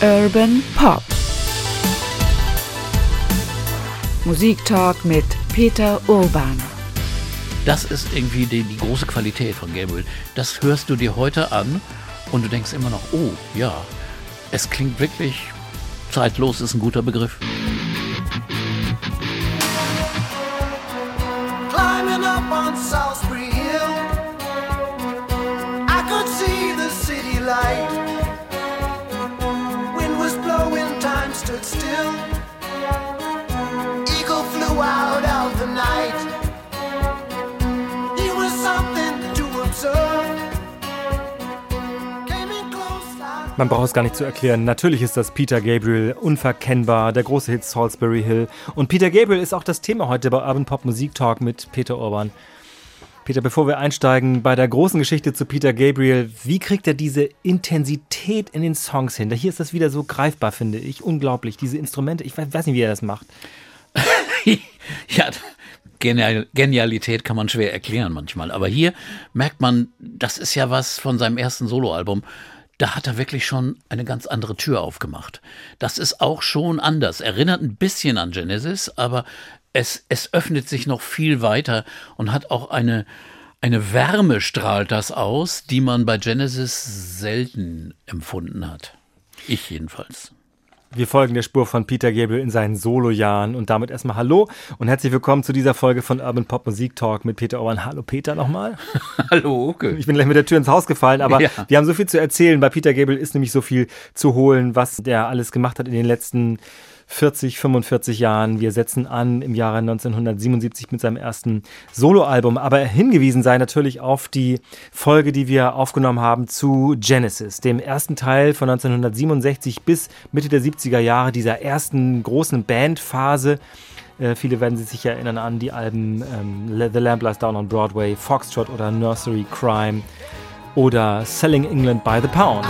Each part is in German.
Urban Pop. Musiktalk mit Peter Urban. Das ist irgendwie die große Qualität von Gabriel. Das hörst du dir heute an und du denkst immer noch, oh ja, es klingt wirklich zeitlos, ist ein guter Begriff. Climbing up on Salisbury Hill, I could see the city light. Wind was blowing, time stood still. Eagle flew out of the night. He was something to observe. Man braucht es gar nicht zu erklären. Natürlich ist das Peter Gabriel, unverkennbar, der große Hit Salisbury Hill. Und Peter Gabriel ist auch das Thema heute bei Urban Pop Musik Talk mit Peter Urban. Peter, bevor wir einsteigen bei der großen Geschichte zu Peter Gabriel, wie kriegt er diese Intensität in den Songs hin? Hier ist das wieder so greifbar, finde ich. Unglaublich, diese Instrumente. Ich weiß nicht, wie er das macht. Ja, Genialität kann man schwer erklären manchmal. Aber hier merkt man, das ist ja was von seinem ersten Soloalbum. Da hat er wirklich schon eine ganz andere Tür aufgemacht. Das ist auch schon anders. Erinnert ein bisschen an Genesis, aber es öffnet sich noch viel weiter und hat auch eine Wärme, strahlt das aus, die man bei Genesis selten empfunden hat. Ich jedenfalls. Wir folgen der Spur von Peter Gabriel in seinen Solojahren und damit erstmal Hallo und herzlich willkommen zu dieser Folge von Urban Pop Musik Talk mit Peter Urban. Hallo Peter nochmal. Hallo Uke. Ich bin gleich mit der Tür ins Haus gefallen, aber ja. Wir haben so viel zu erzählen. Bei Peter Gabriel ist nämlich so viel zu holen, was der alles gemacht hat in den letzten 40, 45 Jahren. Wir setzen an im Jahre 1977 mit seinem ersten Soloalbum. Aber hingewiesen sei natürlich auf die Folge, die wir aufgenommen haben zu Genesis, dem ersten Teil von 1967 bis Mitte der 70er Jahre, dieser ersten großen Bandphase. Viele werden sich erinnern an die Alben The Lamb Lies Down on Broadway, Foxtrot oder Nursery Crime oder Selling England by the Pound.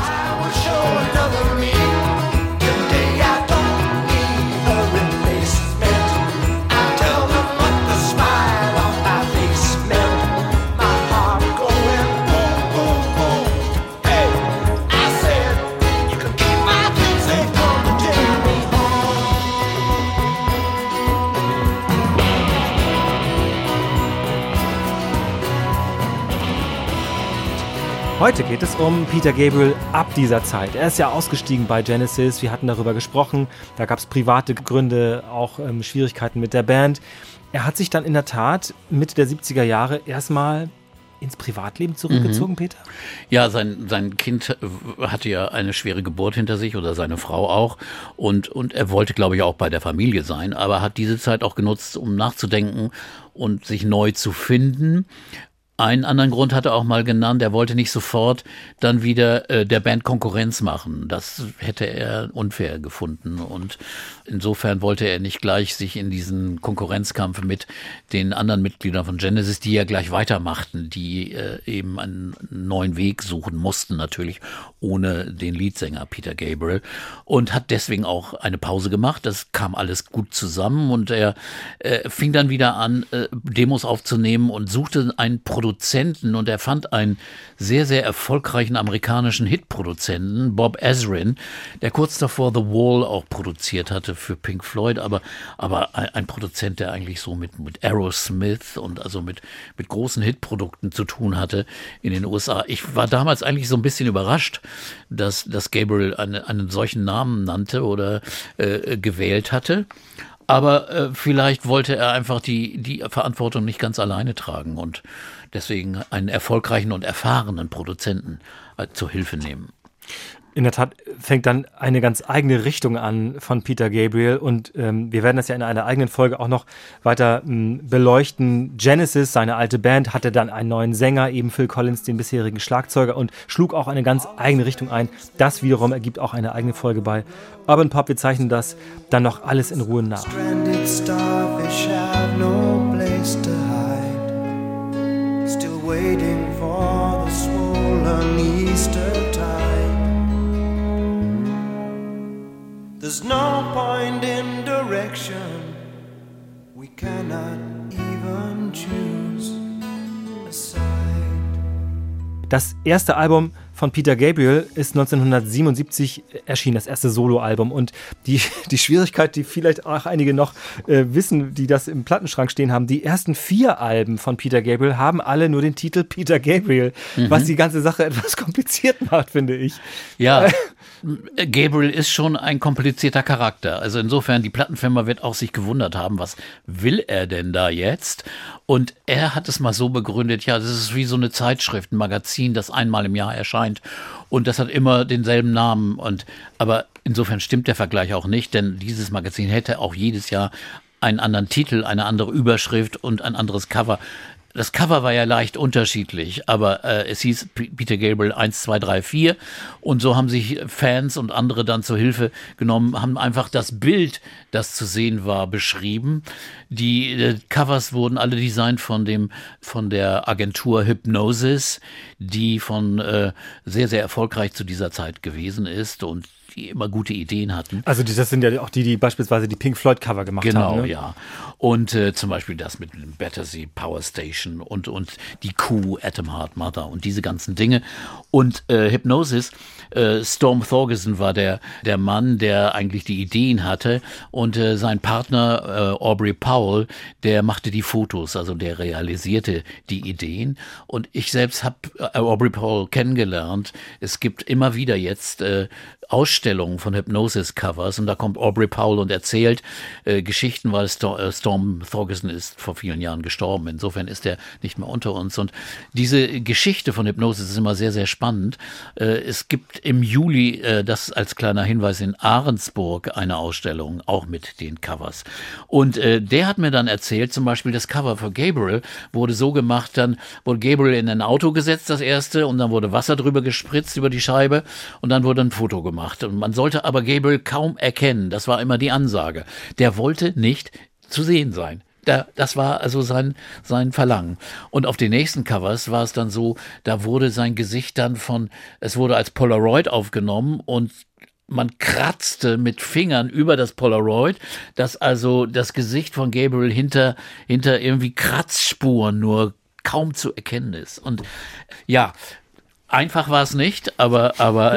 Heute geht es um Peter Gabriel ab dieser Zeit. Er ist ja ausgestiegen bei Genesis, wir hatten darüber gesprochen, da gab es private Gründe, auch Schwierigkeiten mit der Band. Er hat sich dann in der Tat Mitte der 70er Jahre erstmal ins Privatleben zurückgezogen, Peter? Ja, sein Kind hatte ja eine schwere Geburt hinter sich oder seine Frau auch und er wollte, glaube ich, auch bei der Familie sein, aber hat diese Zeit auch genutzt, um nachzudenken und sich neu zu finden. Einen anderen Grund hat er auch mal genannt, er wollte nicht sofort dann wieder der Band Konkurrenz machen. Das hätte er unfair gefunden und insofern wollte er nicht gleich sich in diesen Konkurrenzkampf mit den anderen Mitgliedern von Genesis, die ja gleich weitermachten, die eben einen neuen Weg suchen mussten, natürlich ohne den Leadsänger Peter Gabriel, und hat deswegen auch eine Pause gemacht. Das kam alles gut zusammen und er fing dann wieder an, Demos aufzunehmen und suchte einen Produzenten, und er fand einen sehr, sehr erfolgreichen amerikanischen Hitproduzenten, Bob Ezrin, der kurz davor The Wall auch produziert hatte für Pink Floyd, aber ein Produzent, der eigentlich so mit Aerosmith und also mit großen Hitprodukten zu tun hatte in den USA. Ich war damals eigentlich so ein bisschen überrascht, dass Gabriel einen solchen Namen nannte oder gewählt hatte. Aber vielleicht wollte er einfach die Verantwortung nicht ganz alleine tragen und deswegen einen erfolgreichen und erfahrenen Produzenten zur Hilfe nehmen. In der Tat fängt dann eine ganz eigene Richtung an von Peter Gabriel und wir werden das ja in einer eigenen Folge auch noch weiter beleuchten. Genesis, seine alte Band, hatte dann einen neuen Sänger, eben Phil Collins, den bisherigen Schlagzeuger, und schlug auch eine ganz eigene Richtung ein. Das wiederum ergibt auch eine eigene Folge bei Urban Pop. Wir zeichnen das dann noch alles in Ruhe nach. Stranded starfish have no place to hide. Still waiting for the swollen Easter tide. There's no point in direction. We cannot even choose a side. Das erste Album von Peter Gabriel ist 1977 erschienen, das erste Soloalbum. Und die Schwierigkeit, die vielleicht auch einige noch wissen, die das im Plattenschrank stehen haben, die ersten 4 Alben von Peter Gabriel haben alle nur den Titel Peter Gabriel, was die ganze Sache etwas kompliziert macht, finde ich. Ja, Gabriel ist schon ein komplizierter Charakter. Also insofern, die Plattenfirma wird auch sich gewundert haben, was will er denn da jetzt? Und er hat es mal so begründet, ja, das ist wie so eine Zeitschrift, ein Magazin, das einmal im Jahr erscheint. Und das hat immer denselben Namen. Aber insofern stimmt der Vergleich auch nicht, denn dieses Magazin hätte auch jedes Jahr einen anderen Titel, eine andere Überschrift und ein anderes Cover. Das Cover war ja leicht unterschiedlich, aber es hieß Peter Gabriel 1, 2, 3, 4 und so haben sich Fans und andere dann zur Hilfe genommen, haben einfach das Bild, das zu sehen war, beschrieben. Die Covers wurden alle designt von der Agentur Hipgnosis, die sehr, sehr erfolgreich zu dieser Zeit gewesen ist und die immer gute Ideen hatten. Also das sind ja auch die beispielsweise die Pink Floyd Cover gemacht haben. Genau, ne? Ja. Und zum Beispiel das mit Battersea Power Station und die Kuh, Atom Heart Mother und diese ganzen Dinge. Und Hipgnosis, Storm Thorgerson war der Mann, der eigentlich die Ideen hatte und sein Partner Aubrey Powell, der machte die Fotos, also der realisierte die Ideen. Und ich selbst habe Aubrey Powell kennengelernt. Es gibt immer wieder jetzt Ausstellungen von Hipgnosis-Covers und da kommt Aubrey Powell und erzählt Geschichten, weil Storm Thorgerson ist vor vielen Jahren gestorben. Insofern ist er nicht mehr unter uns. Und diese Geschichte von Hipgnosis ist immer sehr, sehr spannend. Es gibt im Juli, das als kleiner Hinweis, in Ahrensburg eine Ausstellung, auch mit den Covers. Und der hat mir dann erzählt, zum Beispiel das Cover für Gabriel wurde so gemacht, dann wurde Gabriel in ein Auto gesetzt, das erste, und dann wurde Wasser drüber gespritzt über die Scheibe und dann wurde ein Foto gemacht. Und man sollte aber Gabriel kaum erkennen. Das war immer die Ansage. Der wollte nicht zu sehen sein. Das war also sein Verlangen. Und auf den nächsten Covers war es dann so, da wurde sein Gesicht dann es wurde als Polaroid aufgenommen und man kratzte mit Fingern über das Polaroid, dass also das Gesicht von Gabriel hinter irgendwie Kratzspuren nur kaum zu erkennen ist. Und ja, einfach war es nicht, aber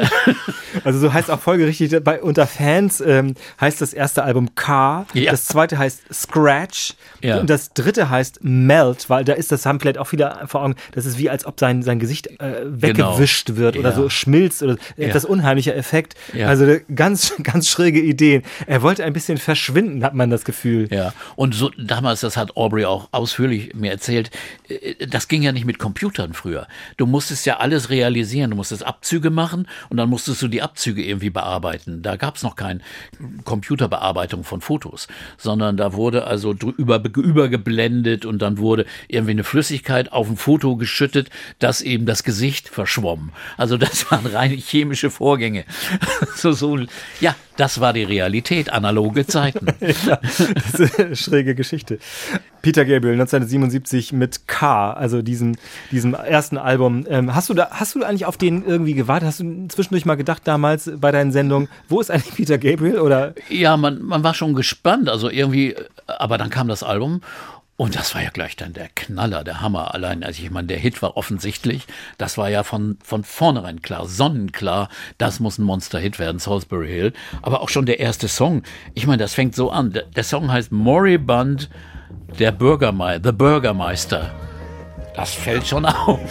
also so heißt auch folgerichtig unter Fans heißt das erste Album Car, ja. Das zweite heißt Scratch, ja. Und das dritte heißt Melt, weil da ist das, haben vielleicht auch viele vor Augen, das ist wie als ob sein Gesicht weggewischt wird oder so schmilzt oder etwas unheimlicher Effekt. Ja. Also ganz, ganz schräge Ideen. Er wollte ein bisschen verschwinden, hat man das Gefühl. Ja, und so damals, das hat Aubrey auch ausführlich mir erzählt, das ging ja nicht mit Computern früher. Du musstest ja alles realisieren, du musstest Abzüge machen und dann musstest du die Abzüge irgendwie bearbeiten. Da gab es noch keine Computerbearbeitung von Fotos, sondern da wurde also übergeblendet und dann wurde irgendwie eine Flüssigkeit auf ein Foto geschüttet, dass eben das Gesicht verschwomm. Also das waren rein chemische Vorgänge. Ja, das war die Realität, analoge Zeiten. Ja, das ist eine schräge Geschichte. Peter Gabriel, 1977 mit Car, also diesem ersten Album. Hast du eigentlich auf den irgendwie gewartet? Hast du zwischendurch mal gedacht damals bei deinen Sendungen, wo ist eigentlich Peter Gabriel? Oder? Ja, man war schon gespannt, also irgendwie, aber dann kam das Album. Und das war ja gleich dann der Knaller, der Hammer. Allein, also ich meine, der Hit war offensichtlich. Das war ja von vornherein klar, sonnenklar. Das muss ein Monster-Hit werden, Salisbury Hill. Aber auch schon der erste Song. Ich meine, das fängt so an. Der Song heißt Moribund, The Bürgermeister. Das fällt schon auf.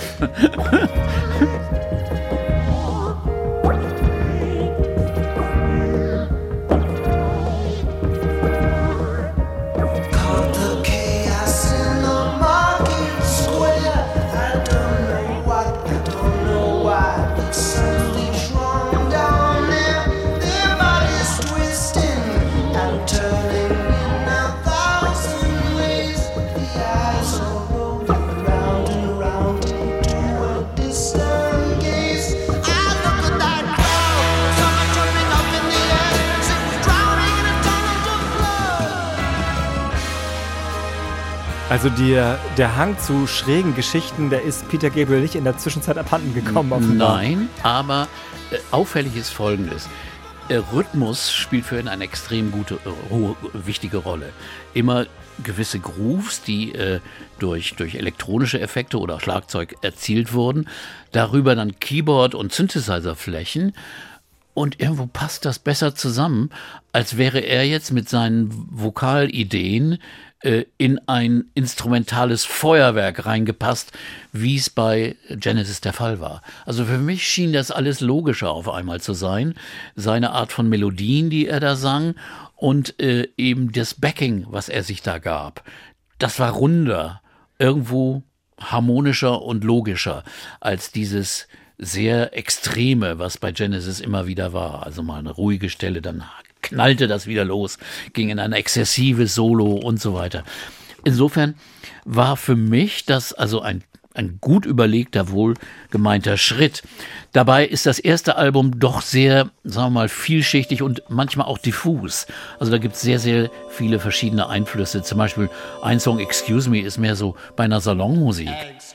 Also der Hang zu schrägen Geschichten, der ist Peter Gabriel nicht in der Zwischenzeit abhanden gekommen. Offenbar. Nein, aber auffällig ist Folgendes. Rhythmus spielt für ihn eine extrem gute, wichtige Rolle. Immer gewisse Grooves, die durch elektronische Effekte oder Schlagzeug erzielt wurden. Darüber dann Keyboard- und Synthesizer-Flächen. Und irgendwo passt das besser zusammen, als wäre er jetzt mit seinen Vokalideen in ein instrumentales Feuerwerk reingepasst, wie es bei Genesis der Fall war. Also für mich schien das alles logischer auf einmal zu sein. Seine Art von Melodien, die er da sang, und eben das Backing, was er sich da gab. Das war runder, irgendwo harmonischer und logischer als dieses sehr Extreme, was bei Genesis immer wieder war. Also mal eine ruhige Stelle, dann knallte das wieder los, ging in ein exzessives Solo und so weiter. Insofern war für mich das also ein gut überlegter, wohlgemeinter Schritt. Dabei ist das erste Album doch sehr, sagen wir mal, vielschichtig und manchmal auch diffus. Also da gibt es sehr, sehr viele verschiedene Einflüsse. Zum Beispiel ein Song, Excuse Me, ist mehr so bei einer Salonmusik.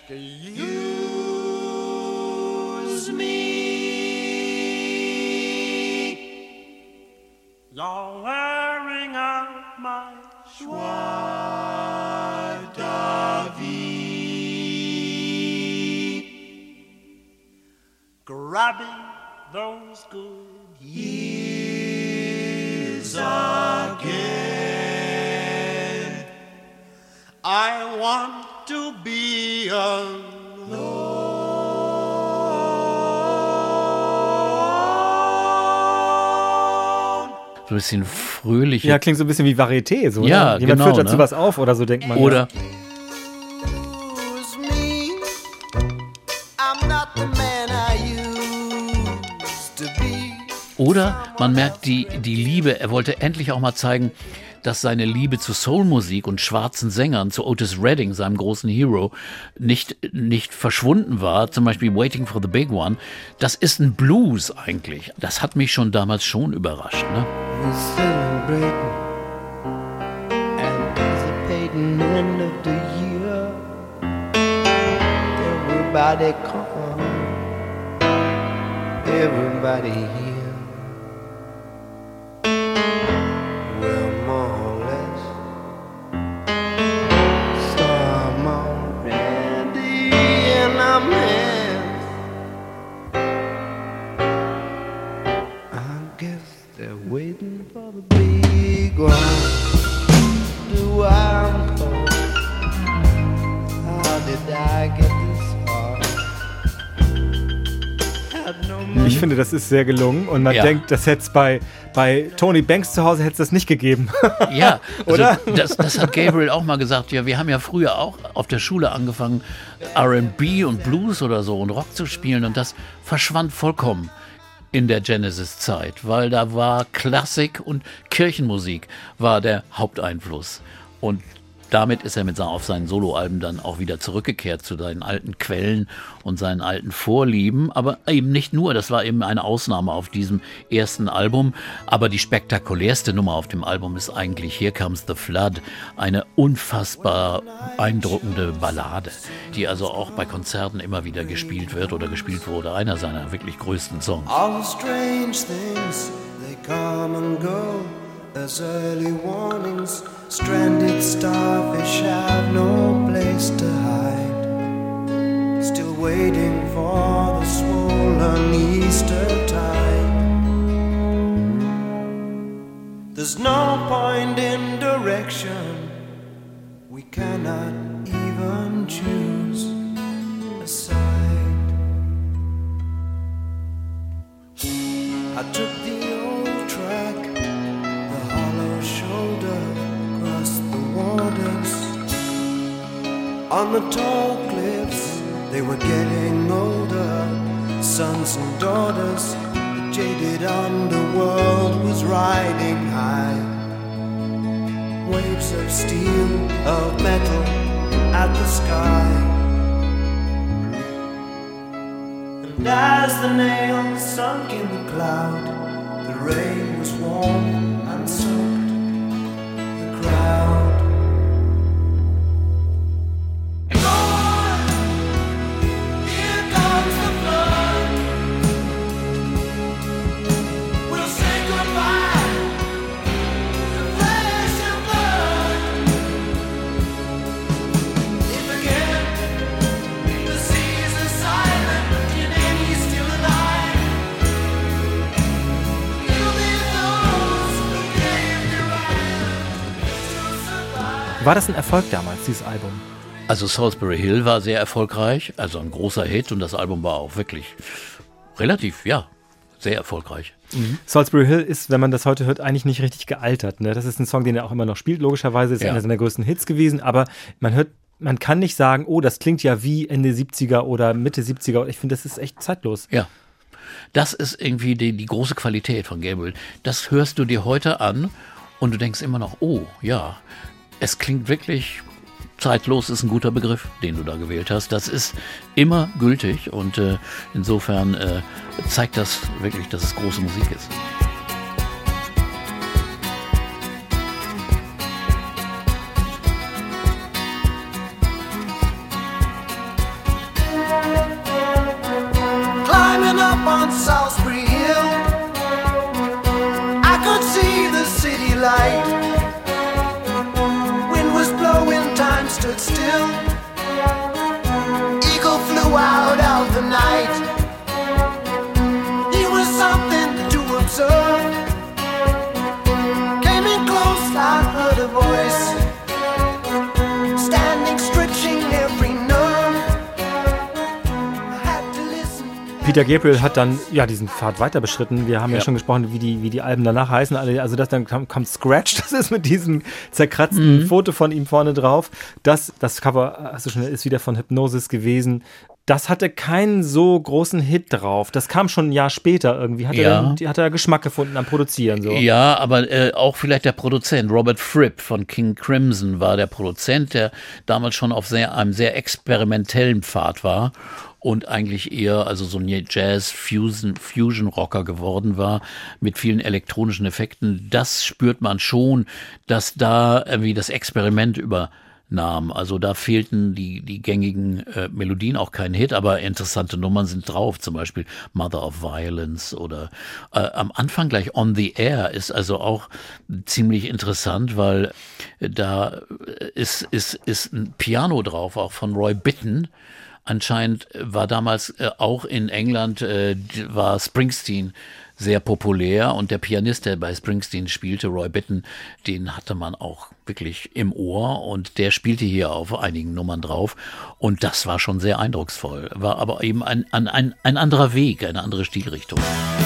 You're wearing out my joie de vie, grabbing those good years again. I want to be alone. So ein bisschen fröhliche. Ja, klingt so ein bisschen wie Varieté. So, ja, ne? Jemand genau, führt dazu was auf oder so, denkt man. Oder Oder man merkt die Liebe, er wollte endlich auch mal zeigen, dass seine Liebe zu Soulmusik und schwarzen Sängern, zu Otis Redding, seinem großen Hero, nicht verschwunden war. Zum Beispiel Waiting for the Big One. Das ist ein Blues eigentlich. Das hat mich schon damals schon überrascht. Ne? We're celebrating, anticipating end of the year. Everybody come, everybody here. Well, more or less, storm already in our hands. I guess they're waiting for the big one. Do I'm cold? How did I get this far? Had no money. Ich finde, das ist sehr gelungen und man denkt, das hätte es bei Tony Banks zu Hause hätte es das nicht gegeben. Ja, also oder? Das hat Gabriel auch mal gesagt. Ja, wir haben ja früher auch auf der Schule angefangen, R&B und Blues oder so und Rock zu spielen und das verschwand vollkommen in der Genesis-Zeit, weil da war Klassik und Kirchenmusik war der Haupteinfluss. Und damit ist er auf seinen Soloalben dann auch wieder zurückgekehrt zu seinen alten Quellen und seinen alten Vorlieben. Aber eben nicht nur, das war eben eine Ausnahme auf diesem ersten Album. Aber die spektakulärste Nummer auf dem Album ist eigentlich Here Comes the Flood. Eine unfassbar beeindruckende Ballade, die also auch bei Konzerten immer wieder gespielt wird oder gespielt wurde. Einer seiner wirklich größten Songs. All the strange things, they come and go as early warnings. Stranded starfish have no place to hide. Still waiting for the swollen Easter tide. There's no point in direction. We cannot even choose a side. I took the old track, the hollow shoulder, across the waters. On the tall cliffs, they were getting older. Sons and daughters, the jaded underworld was riding high. Waves of steel, of metal, at the sky. And as the nails sunk in the cloud, the rain was warm and soaked the crowd. Here comes the flood. We'll say goodbye to flesh and blood. War das ein Erfolg damals, dieses Album? Also Salisbury Hill war sehr erfolgreich, also ein großer Hit und das Album war auch wirklich relativ, sehr erfolgreich. Salisbury Hill ist, wenn man das heute hört, eigentlich nicht richtig gealtert. Ne? Das ist ein Song, den er auch immer noch spielt, logischerweise, ist einer seiner größten Hits gewesen, aber man kann nicht sagen, oh, das klingt ja wie Ende 70er oder Mitte 70er. Ich finde, das ist echt zeitlos. Ja. Das ist irgendwie die große Qualität von Gabriel. Das hörst du dir heute an und du denkst immer noch, oh, ja, es klingt wirklich zeitlos, ist ein guter Begriff, den du da gewählt hast. Das ist immer gültig und insofern zeigt das wirklich, dass es große Musik ist. Climbing up on Salisbury Hill, I could see the city light. Wind was blowing, time stood still. Eagle flew out of the night. He was something to observe. Came in close, I heard a voice, standing, stretching every nerve. I had to listen. Peter Gabriel hat dann diesen Pfad weiter beschritten. Wir haben ja schon gesprochen, wie die Alben danach heißen. Also dann kommt Scratch, das ist mit diesem zerkratzten Foto von ihm vorne drauf. Das Cover, hast du schon, ist wieder von Hypnosis gewesen. Das hatte keinen so großen Hit drauf. Das kam schon ein Jahr später irgendwie. Hat er Geschmack gefunden am Produzieren. So. Ja, aber auch vielleicht der Produzent. Robert Fripp von King Crimson war der Produzent, der damals schon auf einem sehr experimentellen Pfad war und eigentlich eher also so ein Jazz-Fusion-Rocker geworden war mit vielen elektronischen Effekten. Das spürt man schon, dass da irgendwie das Experiment übernahm. Also da fehlten die gängigen Melodien, auch kein Hit, aber interessante Nummern sind drauf, zum Beispiel Mother of Violence oder am Anfang gleich On the Air ist also auch ziemlich interessant, weil da ist ein Piano drauf, auch von Roy Bittan. Anscheinend war damals auch in England war Springsteen sehr populär und der Pianist, der bei Springsteen spielte, Roy Bittan, den hatte man auch wirklich im Ohr und der spielte hier auf einigen Nummern drauf und das war schon sehr eindrucksvoll, war aber eben ein anderer Weg, eine andere Stilrichtung.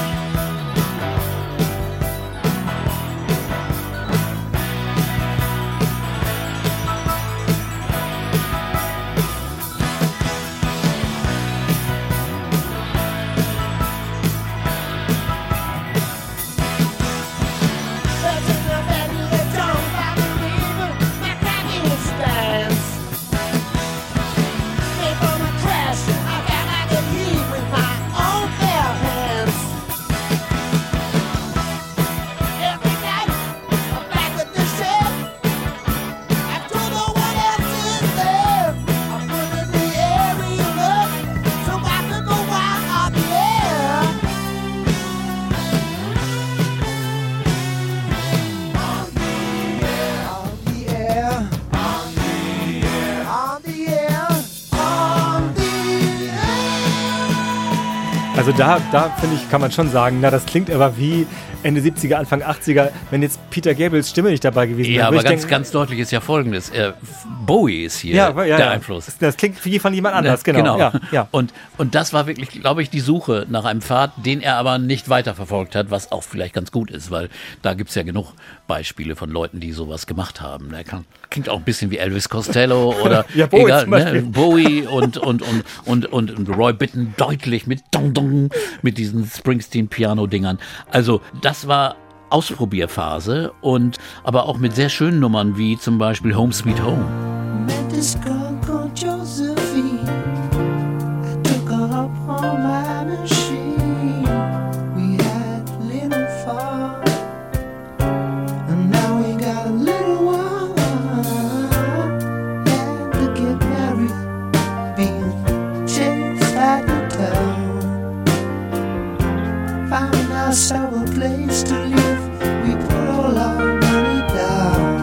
Also da finde ich, kann man schon sagen, das klingt aber wie Ende 70er, Anfang 80er, wenn jetzt Peter Gabriels Stimme nicht dabei gewesen wäre. Ja, aber ganz deutlich ist ja Folgendes. Bowie ist hier der Einfluss. Das klingt wie von jemand anders, genau. Ja. Und das war wirklich, glaube ich, die Suche nach einem Pfad, den er aber nicht weiterverfolgt hat, was auch vielleicht ganz gut ist, weil da gibt es ja genug Beispiele von Leuten, die sowas gemacht haben. Der klingt auch ein bisschen wie Elvis Costello oder Bowie, egal, Bowie und Roy Bittan deutlich mit Dong Dong, mit diesen Springsteen-Piano-Dingern. Also das war Ausprobierphase aber auch mit sehr schönen Nummern wie zum Beispiel Home Sweet Home. Met this girl called Josephine. I took her up on my machine. We had little fun, and now we got a little one. Had to get married, being chased out of town. Found ourselves a place to live. We put all our money down.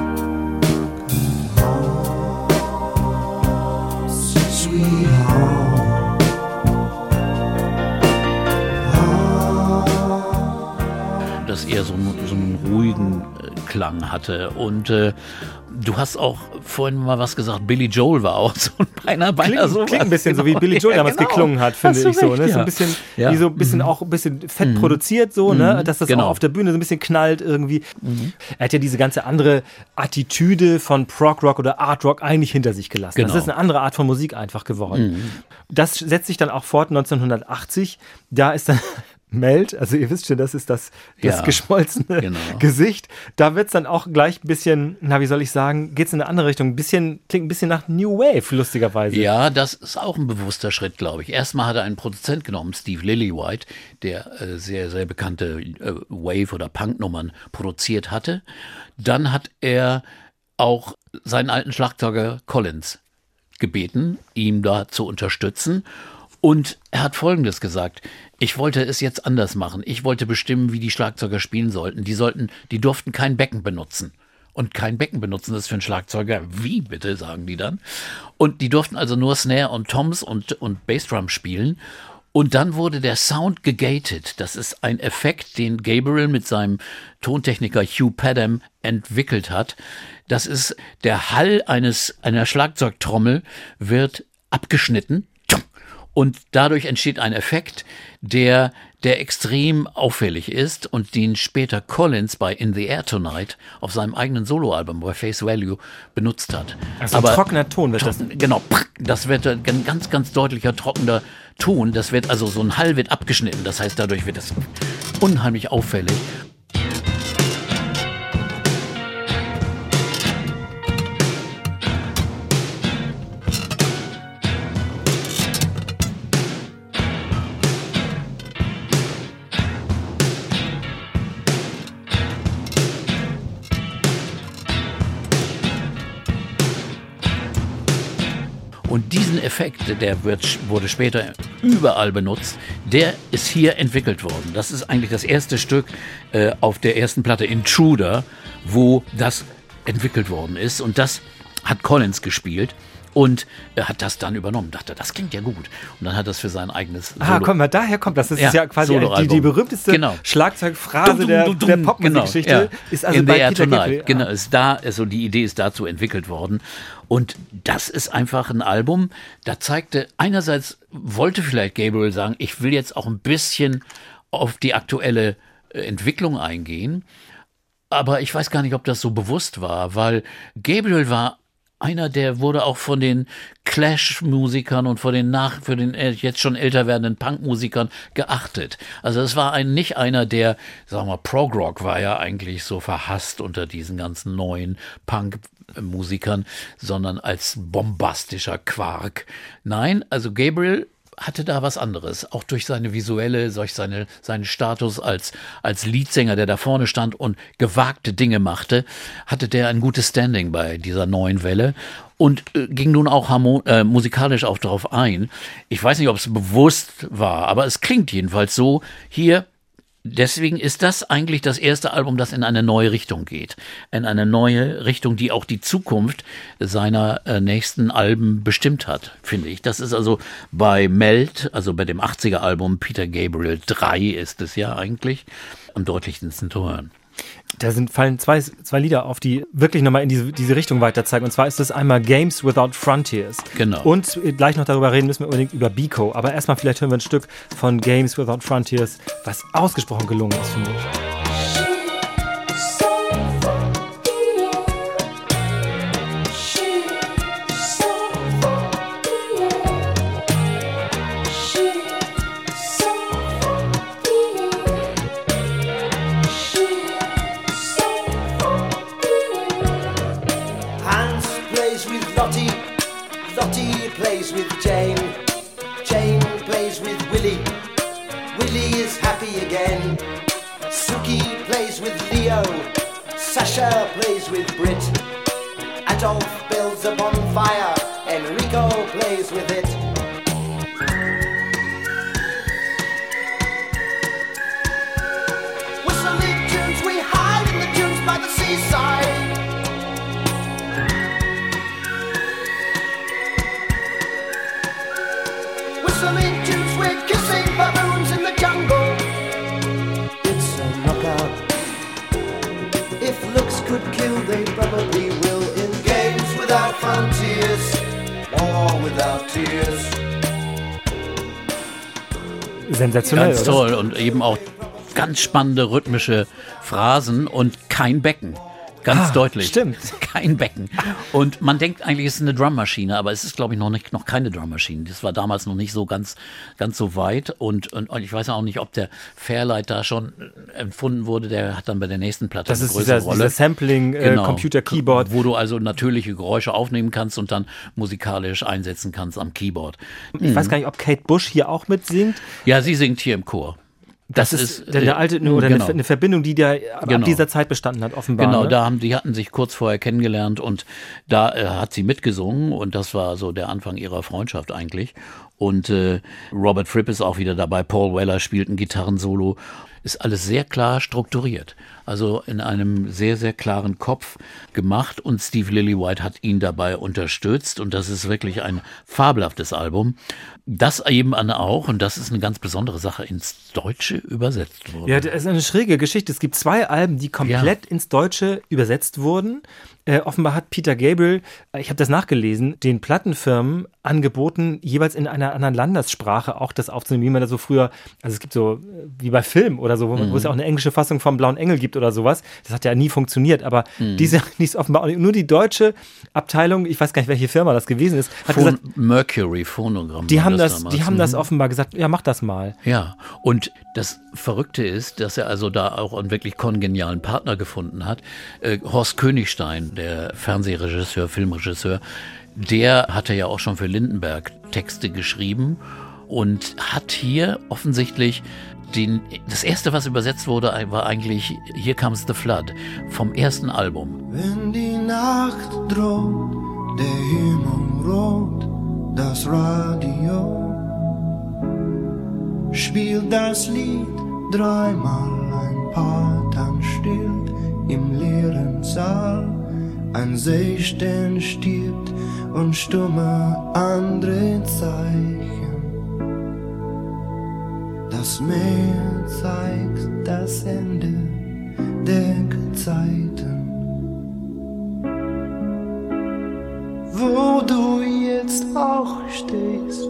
das eher so einen ruhigen Klang hatte. Und du hast auch vorhin mal was gesagt, Billy Joel war auch so beinahe so. Klingt ein bisschen so, wie Billy Joel damals geklungen hat, finde ich so. Ne? So ein bisschen, wie so ein bisschen auch ein bisschen fett produziert, so, ne? Dass das auch auf der Bühne so ein bisschen knallt irgendwie. Er hat ja diese ganze andere Attitüde von Prog-Rock oder Art-Rock eigentlich hinter sich gelassen. Das ist eine andere Art von Musik einfach geworden. Das setzt sich dann auch fort 1980. Da ist dann Melt, also ihr wisst schon, das ist das geschmolzene Gesicht. Da wird es dann auch gleich ein bisschen, wie soll ich sagen, geht es in eine andere Richtung. Klingt ein bisschen nach New Wave, lustigerweise. Ja, das ist auch ein bewusster Schritt, glaube ich. Erstmal hat er einen Produzent genommen, Steve Lillywhite, der sehr, sehr bekannte Wave- oder Punk-Nummern produziert hatte. Dann hat er auch seinen alten Schlagzeuger Collins gebeten, ihm da zu unterstützen. Und er hat Folgendes gesagt: Ich wollte es jetzt anders machen. Ich wollte bestimmen, wie die Schlagzeuger spielen sollten. Die durften kein Becken benutzen. Und kein Becken benutzen, das ist für einen Schlagzeuger. Wie bitte, sagen die dann. Und die durften also nur Snare und Toms und Bassdrum spielen. Und dann wurde der Sound gegated. Das ist ein Effekt, den Gabriel mit seinem Tontechniker Hugh Padgham entwickelt hat. Das ist der Hall einer Schlagzeugtrommel wird abgeschnitten. Und dadurch entsteht ein Effekt, der extrem auffällig ist und den später Collins bei In the Air Tonight auf seinem eigenen Soloalbum bei Face Value benutzt hat. Also ein trockener Ton wird das. Genau, das wird ein ganz, ganz deutlicher, trockener Ton. Das wird also so ein Hall wird abgeschnitten. Das heißt, dadurch wird es unheimlich auffällig. Und diesen Effekt, der wurde später überall benutzt, der ist hier entwickelt worden. Das ist eigentlich das erste Stück auf der ersten Platte Intruder, wo das entwickelt worden ist. Und das hat Collins gespielt. Und er hat das dann übernommen, dachte, das klingt ja gut. Und dann hat er das für sein eigenes Solo. Guck mal, daher kommt das. Das ist ja quasi die berühmteste Schlagzeugphrase der Popmusikgeschichte. Ist also bei Peter Gabriel. Genau, also die Idee ist dazu entwickelt worden. Und das ist einfach ein Album, da zeigte, einerseits wollte vielleicht Gabriel sagen, ich will jetzt auch ein bisschen auf die aktuelle Entwicklung eingehen. Aber ich weiß gar nicht, ob das so bewusst war, weil Gabriel war einer, der wurde auch von den Clash-Musikern und von den jetzt schon älter werdenden Punk-Musikern geachtet. Also es war nicht einer, der, sagen wir, Prog-Rock war ja eigentlich so verhasst unter diesen ganzen neuen Punk-Musikern, sondern als bombastischer Quark. Nein, also Gabriel hatte da was anderes, auch durch seine visuelle, durch seinen Status als Leadsänger, der da vorne stand und gewagte Dinge machte, hatte der ein gutes Standing bei dieser neuen Welle und ging nun auch musikalisch auch darauf ein. Ich weiß nicht, ob es bewusst war, aber es klingt jedenfalls so hier. Deswegen ist das eigentlich das erste Album, das in eine neue Richtung geht. In eine neue Richtung, die auch die Zukunft seiner nächsten Alben bestimmt hat, finde ich. Das ist also bei Melt, also bei dem 80er-Album Peter Gabriel 3 ist es ja eigentlich, am deutlichsten zu hören. Da fallen zwei Lieder auf, die wirklich nochmal in diese Richtung weiter zeigen. Und zwar ist das einmal Games Without Frontiers. Genau. Und gleich noch darüber reden müssen wir unbedingt über Biko. Aber erstmal vielleicht hören wir ein Stück von Games Without Frontiers, was ausgesprochen gelungen ist, finde ich. Lottie plays with Jane. Jane plays with Willie. Willie is happy again. Suki plays with Leo. Sasha plays with Brit. Adolf builds a bonfire. Enrico plays with it. Whistling tunes, we hide in the dunes by the seaside. Whistling tunes, we're kissing baboons in the jungle. It's a knockout could kill, they probably will. In games without frontiers, war without tears. Sensationell, Ganz toll und eben auch ganz spannende rhythmische Phrasen und kein Becken. Ganz deutlich. Stimmt. Kein Becken. Und man denkt eigentlich, es ist eine Drummaschine, aber es ist, glaube ich, noch keine Drummaschine. Das war damals noch nicht so ganz so weit. Und ich weiß auch nicht, ob der Fairlight da schon empfunden wurde. Der hat dann bei der nächsten Platte das eine ist größere Rolle. dieser Sampling, Computer, Keyboard. Wo du also natürliche Geräusche aufnehmen kannst und dann musikalisch einsetzen kannst am Keyboard. Ich weiß gar nicht, ob Kate Bush hier auch mitsingt. Ja, sie singt hier im Chor. Das ist eine alte oder genau. eine Verbindung, die da ab dieser Zeit bestanden hat, offenbar. Genau, ne? die hatten sich kurz vorher kennengelernt und da hat sie mitgesungen und das war so der Anfang ihrer Freundschaft eigentlich. Und Robert Fripp ist auch wieder dabei, Paul Weller spielt ein Gitarrensolo. Ist alles sehr klar strukturiert, also in einem sehr, sehr klaren Kopf gemacht und Steve Lillywhite hat ihn dabei unterstützt und das ist wirklich ein fabelhaftes Album, das eben auch, und das ist eine ganz besondere Sache, ins Deutsche übersetzt wurde. Ja, das ist eine schräge Geschichte. Es gibt 2 Alben, die komplett ins Deutsche übersetzt wurden. Offenbar hat Peter Gabriel, ich habe das nachgelesen, den Plattenfirmen angeboten, jeweils in einer anderen Landessprache auch das aufzunehmen, wie man das so früher, also es gibt so, wie bei Film oder so, wo es ja auch eine englische Fassung vom Blauen Engel gibt oder sowas. Das hat ja nie funktioniert, aber diese ist offenbar auch nicht. Nur die deutsche Abteilung, ich weiß gar nicht, welche Firma das gewesen ist, hat gesagt, Mercury Phonogramm. Die haben das offenbar gesagt, ja, mach das mal. Ja, und das Verrückte ist, dass er also da auch einen wirklich kongenialen Partner gefunden hat. Horst Königstein, der Fernsehregisseur, Filmregisseur, der hatte ja auch schon für Lindenberg Texte geschrieben und hat hier offensichtlich das erste, was übersetzt wurde, war eigentlich Here Comes the Flood vom ersten Album. Wenn die Nacht droht, der Himmel rot, das Radio spielt das Lied dreimal, ein paar Tage still im leeren Saal. Ein Seestern stirbt und stumme andere Zeichen. Das Meer zeigt das Ende der Zeiten. Wo du jetzt auch stehst,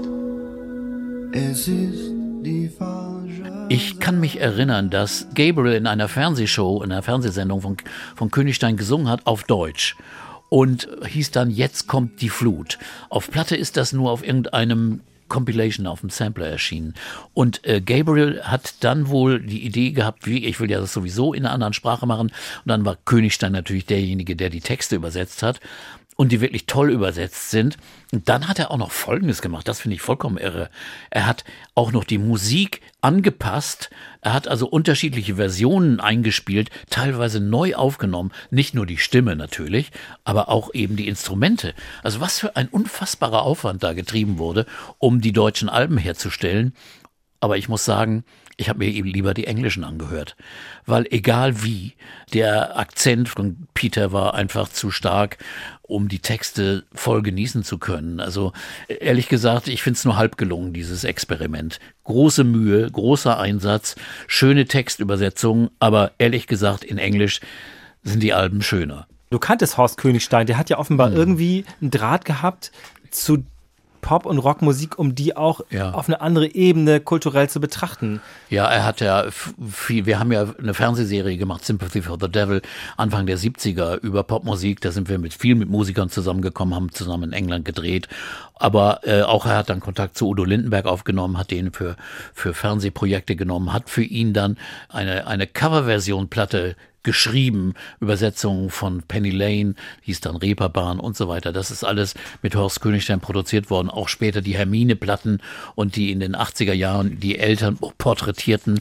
es ist die falsche. Ich kann mich erinnern, dass Gabriel in einer Fernsehshow, in einer Fernsehsendung von Königstein gesungen hat auf Deutsch. Und hieß dann, jetzt kommt die Flut. Auf Platte ist das nur auf irgendeinem Compilation, auf dem Sampler erschienen. Und Gabriel hat dann wohl die Idee gehabt, ich will ja das sowieso in einer anderen Sprache machen. Und dann war Königstein natürlich derjenige, der die Texte übersetzt hat. Und die wirklich toll übersetzt sind. Und dann hat er auch noch Folgendes gemacht, das finde ich vollkommen irre. Er hat auch noch die Musik angepasst, er hat also unterschiedliche Versionen eingespielt, teilweise neu aufgenommen, nicht nur die Stimme natürlich, aber auch eben die Instrumente. Also was für ein unfassbarer Aufwand da getrieben wurde, um die deutschen Alben herzustellen. Aber ich muss sagen, ich habe mir eben lieber die englischen angehört, weil egal wie, der Akzent von Peter war einfach zu stark, um die Texte voll genießen zu können. Also ehrlich gesagt, ich finde es nur halb gelungen, dieses Experiment. Große Mühe, großer Einsatz, schöne Textübersetzungen, aber ehrlich gesagt, in Englisch sind die Alben schöner. Du kanntest Horst Königstein, der hat ja offenbar irgendwie einen Draht gehabt zu Pop- und Rockmusik, um die auch auf eine andere Ebene kulturell zu betrachten. Ja, er hat ja viel, wir haben ja eine Fernsehserie gemacht, Sympathy for the Devil, Anfang der 70er über Popmusik, da sind wir viel mit Musikern zusammengekommen, haben zusammen in England gedreht, aber auch er hat dann Kontakt zu Udo Lindenberg aufgenommen, hat den für Fernsehprojekte genommen, hat für ihn dann eine Coverversion-Platte geschrieben, Übersetzungen von Penny Lane, hieß dann Reeperbahn und so weiter. Das ist alles mit Horst Königstein produziert worden. Auch später die Hermine-Platten und die in den 80er Jahren die Eltern porträtierten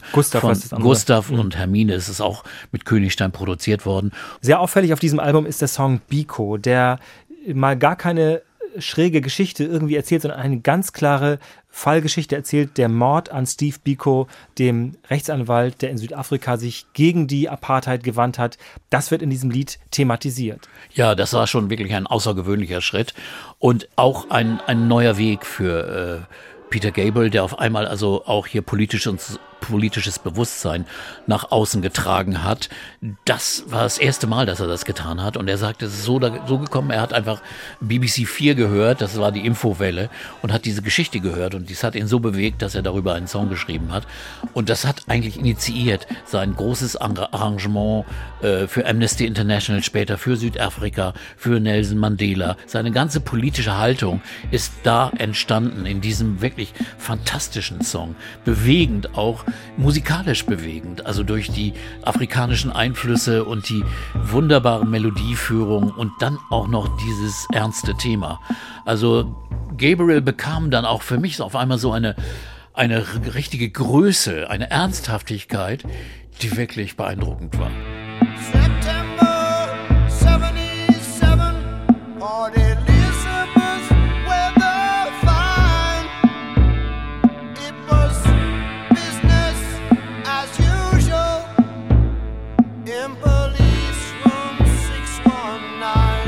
Gustav und Hermine ist es auch mit Königstein produziert worden. Sehr auffällig auf diesem Album ist der Song Biko, der mal gar keine schräge Geschichte irgendwie erzählt, sondern eine ganz klare Fallgeschichte erzählt, der Mord an Steve Biko, dem Rechtsanwalt, der in Südafrika sich gegen die Apartheid gewandt hat. Das wird in diesem Lied thematisiert. Ja, das war schon wirklich ein außergewöhnlicher Schritt und auch ein neuer Weg für Peter Gabriel, der auf einmal also auch hier politisch politisches Bewusstsein nach außen getragen hat. Das war das erste Mal, dass er das getan hat. Und er sagte, es ist so gekommen, er hat einfach BBC 4 gehört, das war die Infowelle, und hat diese Geschichte gehört. Und dies hat ihn so bewegt, dass er darüber einen Song geschrieben hat. Und das hat eigentlich initiiert sein großes Arrangement für Amnesty International, später für Südafrika, für Nelson Mandela. Seine ganze politische Haltung ist da entstanden, in diesem wirklich fantastischen Song. Bewegend, auch musikalisch bewegend, also durch die afrikanischen Einflüsse und die wunderbare Melodieführung und dann auch noch dieses ernste Thema. Also Gabriel bekam dann auch für mich auf einmal so eine richtige Größe, eine Ernsthaftigkeit, die wirklich beeindruckend war. September 77, Port Elizabeth weather fine. It was business as usual in police room 619.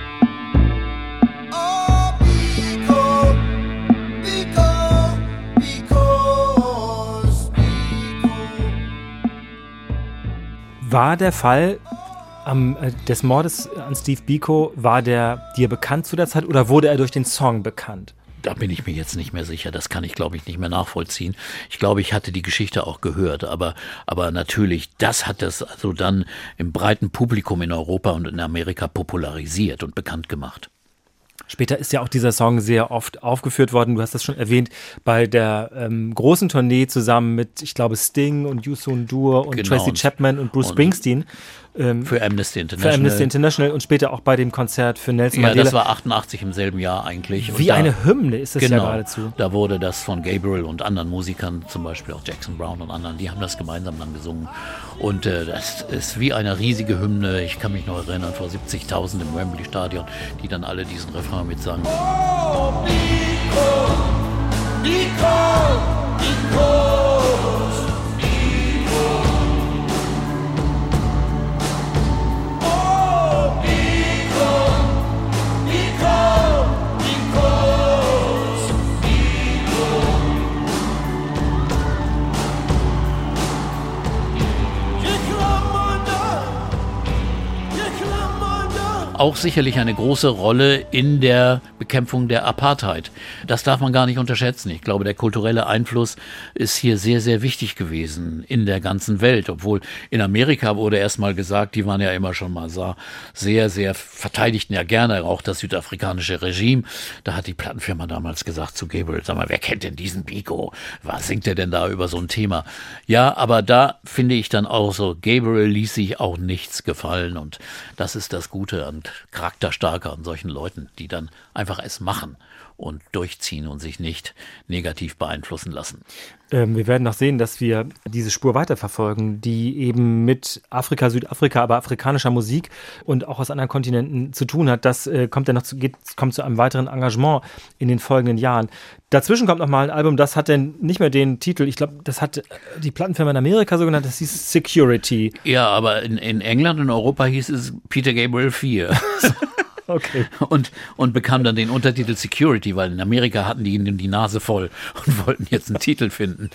Oh, because War der Fall des Mordes an Steve Biko, war der dir bekannt zu der Zeit oder wurde er durch den Song bekannt? Da bin ich mir jetzt nicht mehr sicher. Das kann ich, glaube ich, nicht mehr nachvollziehen. Ich glaube, ich hatte die Geschichte auch gehört. Aber natürlich, das hat das also dann im breiten Publikum in Europa und in Amerika popularisiert und bekannt gemacht. Später ist ja auch dieser Song sehr oft aufgeführt worden. Du hast das schon erwähnt, bei der großen Tournee zusammen mit, ich glaube, Sting und Youssou N'Dour und Genau. Tracy Chapman und Bruce Springsteen. Für Amnesty International. Für Amnesty International und später auch bei dem Konzert für Nelson Mandela. Ja, das war 88 im selben Jahr eigentlich. Und Wie eine Hymne ist das ja genau, geradezu. Da wurde das von Gabriel und anderen Musikern, zum Beispiel auch Jackson Brown und anderen, die haben das gemeinsam dann gesungen. Und das ist wie eine riesige Hymne. Ich kann mich noch erinnern, vor 70.000 im Wembley Stadion, die dann alle diesen Refrain mitsangen. Oh, because auch sicherlich eine große Rolle in der Bekämpfung der Apartheid. Das darf man gar nicht unterschätzen. Ich glaube, der kulturelle Einfluss ist hier sehr, sehr wichtig gewesen in der ganzen Welt. Obwohl in Amerika wurde erst mal gesagt, die waren ja immer schon mal sehr, sehr verteidigten ja gerne auch das südafrikanische Regime. Da hat die Plattenfirma damals gesagt zu Gabriel, sag mal, wer kennt denn diesen Biko? Was singt er denn da über so ein Thema? Ja, aber da finde ich dann auch so, Gabriel ließ sich auch nichts gefallen und das ist das Gute und charakterstarker an solchen Leuten, die dann einfach es machen und durchziehen und sich nicht negativ beeinflussen lassen. Wir werden noch sehen, dass wir diese Spur weiterverfolgen, die eben mit Afrika, Südafrika, aber afrikanischer Musik und auch aus anderen Kontinenten zu tun hat. Das kommt zu einem weiteren Engagement in den folgenden Jahren. Dazwischen kommt nochmal ein Album, das hat denn nicht mehr den Titel, ich glaube, das hat die Plattenfirma in Amerika so genannt, das hieß Security. Ja, aber in England und Europa hieß es Peter Gabriel 4. Okay. Und bekam dann den Untertitel Security, weil in Amerika hatten die die Nase voll und wollten jetzt einen Titel finden.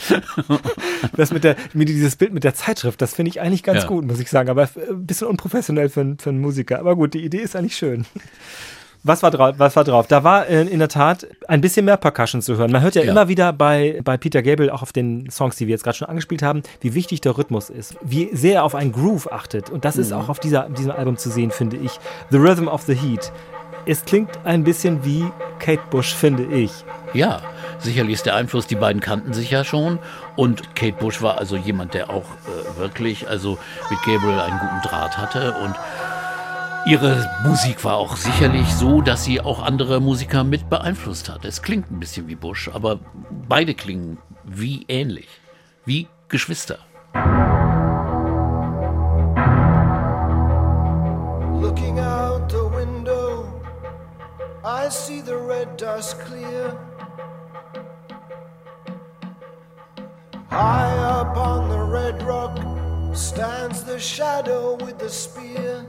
Das dieses Bild mit der Zeitschrift, das finde ich eigentlich ganz gut, muss ich sagen, aber ein bisschen unprofessionell für einen Musiker. Aber gut, die Idee ist eigentlich schön. Was war drauf? Da war in der Tat ein bisschen mehr Percussion zu hören. Man hört ja immer wieder bei Peter Gabriel, auch auf den Songs, die wir jetzt gerade schon angespielt haben, wie wichtig der Rhythmus ist, wie sehr er auf einen Groove achtet. Und das ist auch auf diesem Album zu sehen, finde ich. The Rhythm of the Heat. Es klingt ein bisschen wie Kate Bush, finde ich. Ja, sicherlich ist der Einfluss, die beiden kannten sich ja schon und Kate Bush war also jemand, der auch wirklich also mit Gabriel einen guten Draht hatte und ihre Musik war auch sicherlich so, dass sie auch andere Musiker mit beeinflusst hat. Es klingt ein bisschen wie Bush, aber beide klingen wie ähnlich, wie Geschwister. looking out the window, I see the red dust clear. High up on the red rock stands the shadow with the spear.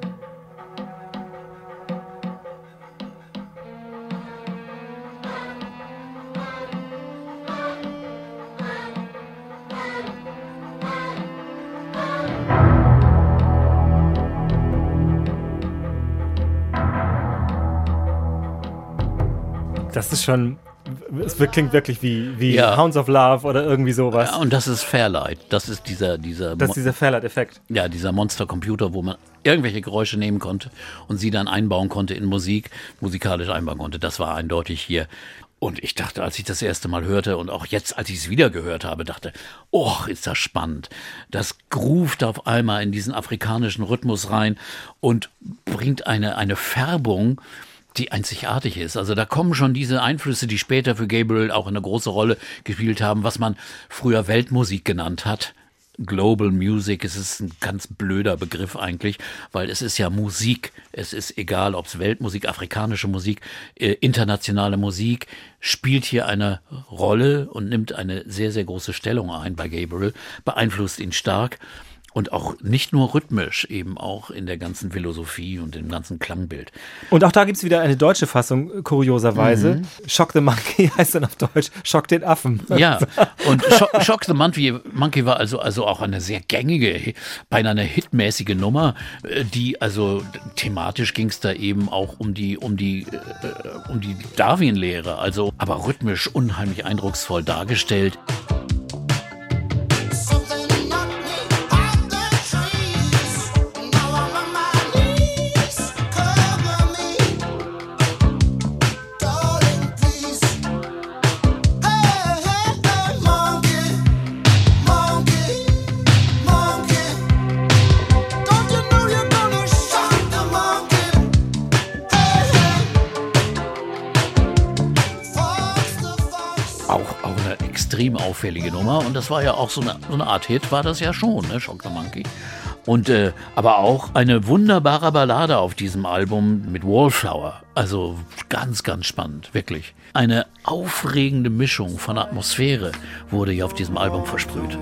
Das ist schon, es klingt wirklich wie Hounds of Love oder irgendwie sowas. Ja, und das ist Fairlight. Das ist dieser Fairlight-Effekt. Ja, dieser Monstercomputer, wo man irgendwelche Geräusche nehmen konnte und sie dann einbauen konnte in Musik, musikalisch einbauen konnte. Das war eindeutig hier. Und ich dachte, als ich das erste Mal hörte und auch jetzt, als ich es wieder gehört habe, dachte, oh, ist das spannend. Das groovt auf einmal in diesen afrikanischen Rhythmus rein und bringt eine Färbung, die einzigartig ist. Also da kommen schon diese Einflüsse, die später für Gabriel auch eine große Rolle gespielt haben, was man früher Weltmusik genannt hat. Global Music, es ist ein ganz blöder Begriff eigentlich, weil es ist ja Musik. Es ist egal, ob es Weltmusik, afrikanische Musik, internationale Musik, spielt hier eine Rolle und nimmt eine sehr, sehr große Stellung ein bei Gabriel, beeinflusst ihn stark. Und auch nicht nur rhythmisch, eben auch in der ganzen Philosophie und im ganzen Klangbild. Und auch da gibt es wieder eine deutsche Fassung, kurioserweise. Shock the Monkey heißt dann auf Deutsch Schock den Affen. Ja, und Shock the Monkey war also auch eine sehr gängige, beinahe eine hitmäßige Nummer, die also thematisch ging es da eben auch um die Darwin-Lehre, also aber rhythmisch unheimlich eindrucksvoll dargestellt. Auch eine extrem auffällige Nummer und das war ja auch so eine Art Hit, war das ja schon, ne? Shock the Monkey. Und aber auch eine wunderbare Ballade auf diesem Album mit Wallflower. Also ganz, ganz spannend, wirklich. Eine aufregende Mischung von Atmosphäre wurde hier auf diesem Album versprüht.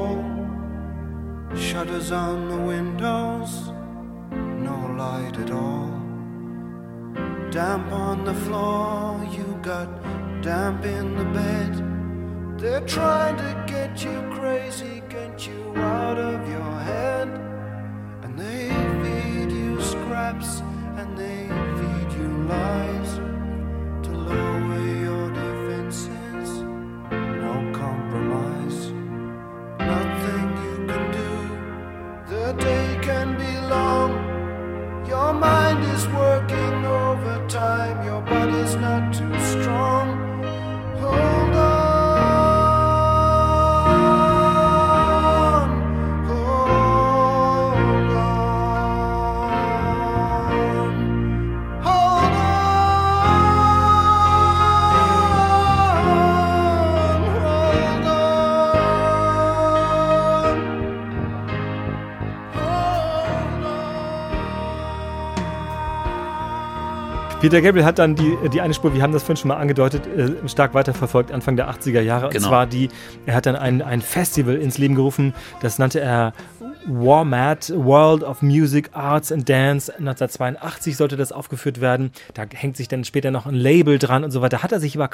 Shutters on the windows, no light at all. Damp on the floor, you got damp in the bed. They're trying to get you crazy, get you out of your head. And they feed you scraps and they feed you lies to lower your defenses. No compromise, nothing you can do. The day can be long. Your mind is working overtime. Your body's not too strong. Hold on. Peter Gabriel hat dann die eine Spur, wir haben das vorhin schon mal angedeutet, stark weiterverfolgt, Anfang der 80er Jahre. Genau. Und zwar er hat dann ein Festival ins Leben gerufen, das nannte er WAMAD, World of Music, Arts and Dance. 1982 sollte das aufgeführt werden. Da hängt sich dann später noch ein Label dran und so weiter. Hat er sich aber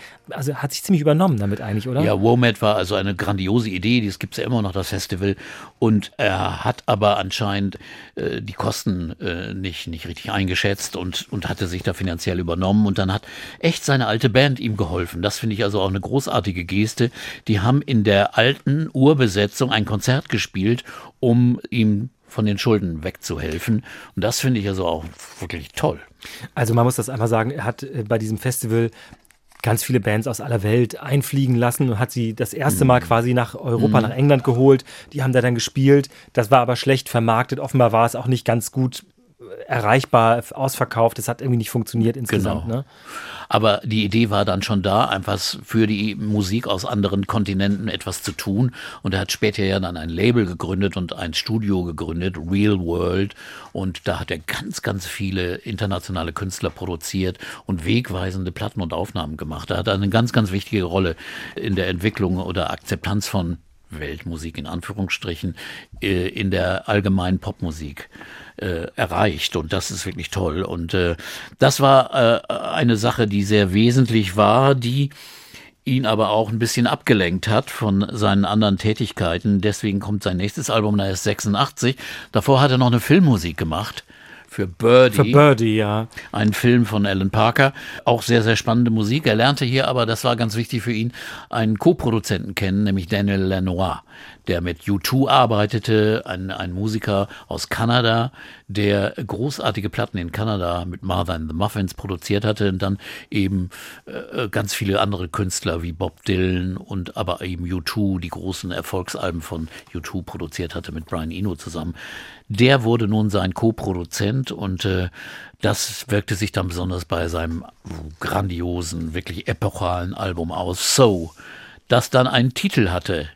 hat sich ziemlich übernommen damit eigentlich, oder? Ja, WAMAD war also eine grandiose Idee, das gibt es ja immer noch, das Festival. Und er hat aber anscheinend die Kosten nicht richtig eingeschätzt und hatte sich da finanziell übernommen. Und dann hat echt seine alte Band ihm geholfen. Das finde ich also auch eine großartige Geste. Die haben in der alten Urbesetzung ein Konzert gespielt, um ihm von den Schulden wegzuhelfen. Und das finde ich also auch wirklich toll. Also man muss das einfach sagen, er hat bei diesem Festival ganz viele Bands aus aller Welt einfliegen lassen und hat sie das erste Mal quasi nach Europa, nach England geholt. Die haben da dann gespielt. Das war aber schlecht vermarktet. Offenbar war es auch nicht ganz gut erreichbar, ausverkauft. Das hat irgendwie nicht funktioniert insgesamt. Genau. Ne? Aber die Idee war dann schon da, einfach für die Musik aus anderen Kontinenten etwas zu tun. Und er hat später ja dann ein Label gegründet und ein Studio gegründet, Real World. Und da hat er ganz, ganz viele internationale Künstler produziert und wegweisende Platten und Aufnahmen gemacht. Er hat eine ganz, ganz wichtige Rolle in der Entwicklung oder Akzeptanz von Weltmusik in Anführungsstrichen in der allgemeinen Popmusik erreicht, und das ist wirklich toll. Und das war eine Sache, die sehr wesentlich war, die ihn aber auch ein bisschen abgelenkt hat von seinen anderen Tätigkeiten. Deswegen kommt sein nächstes Album, da ist 86. Davor hat er noch eine Filmmusik gemacht für Birdie. Für Birdie, ja. Ein Film von Alan Parker. Auch sehr, sehr spannende Musik. Er lernte hier aber, das war ganz wichtig für ihn, einen Co-Produzenten kennen, nämlich Daniel Lanois, der mit U2 arbeitete, ein Musiker aus Kanada, der großartige Platten in Kanada mit Martha and the Muffins produziert hatte und dann eben ganz viele andere Künstler wie Bob Dylan und aber eben U2, die großen Erfolgsalben von U2 produziert hatte mit Brian Eno zusammen. Der wurde nun sein Co-Produzent und das wirkte sich dann besonders bei seinem grandiosen, wirklich epochalen Album aus, So, das dann einen Titel hatte.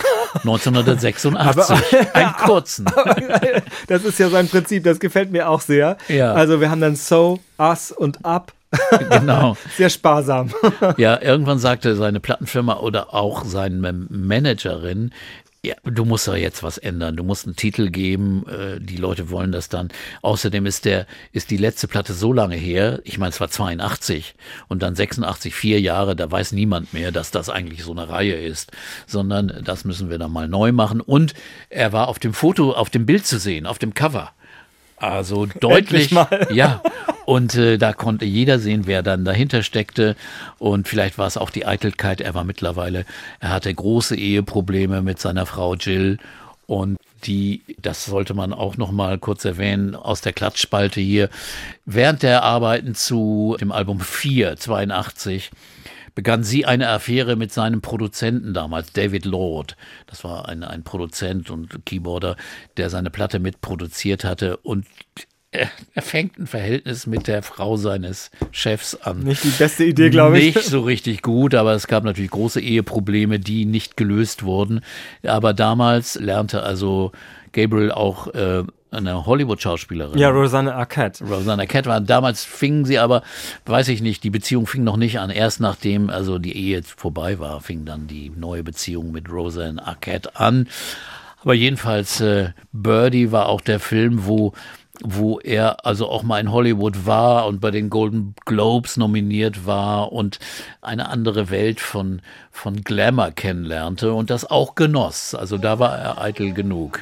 1986, einen kurzen. Das ist ja sein Prinzip, das gefällt mir auch sehr. Ja. Also wir haben dann So, Us und Up. Genau. Sehr sparsam. Ja, irgendwann sagte seine Plattenfirma oder auch seine Managerin, ja, du musst da jetzt was ändern. Du musst einen Titel geben. Die Leute wollen das dann. Außerdem ist die letzte Platte so lange her. Ich meine, es war 82 und dann 86, 4 Jahre. Da weiß niemand mehr, dass das eigentlich so eine Reihe ist, sondern das müssen wir dann mal neu machen. Und er war auf dem Foto, auf dem Bild zu sehen, auf dem Cover. Also deutlich, mal. Ja. Und da konnte jeder sehen, wer dann dahinter steckte. Und vielleicht war es auch die Eitelkeit. Er hatte große Eheprobleme mit seiner Frau Jill. Und das sollte man auch noch mal kurz erwähnen, aus der Klatschspalte hier. Während der Arbeiten zu dem Album 4, 82, begann sie eine Affäre mit seinem Produzenten damals, David Lord. Das war ein Produzent und Keyboarder, der seine Platte mitproduziert hatte. Und er fängt ein Verhältnis mit der Frau seines Chefs an. Nicht die beste Idee, glaube ich. Nicht so richtig gut, aber es gab natürlich große Eheprobleme, die nicht gelöst wurden. Aber damals lernte also Gabriel auch eine Hollywood-Schauspielerin. Ja, Rosanna Arquette. Rosanna Arquette war. Damals fingen sie aber, weiß ich nicht, die Beziehung fing noch nicht an. Erst nachdem also die Ehe vorbei war, fing dann die neue Beziehung mit Rosanna Arquette an. Aber jedenfalls, Birdie war auch der Film, wo er also auch mal in Hollywood war und bei den Golden Globes nominiert war und eine andere Welt von Glamour kennenlernte und das auch genoss. Also da war er eitel genug.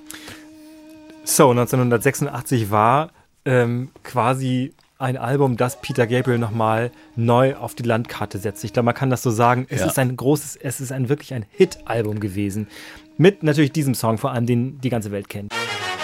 So, 1986 war quasi ein Album, das Peter Gabriel nochmal neu auf die Landkarte setzt. Ich glaube, man kann das so sagen. Es ist wirklich ein Hit-Album gewesen. Mit natürlich diesem Song, vor allem den die ganze Welt kennt.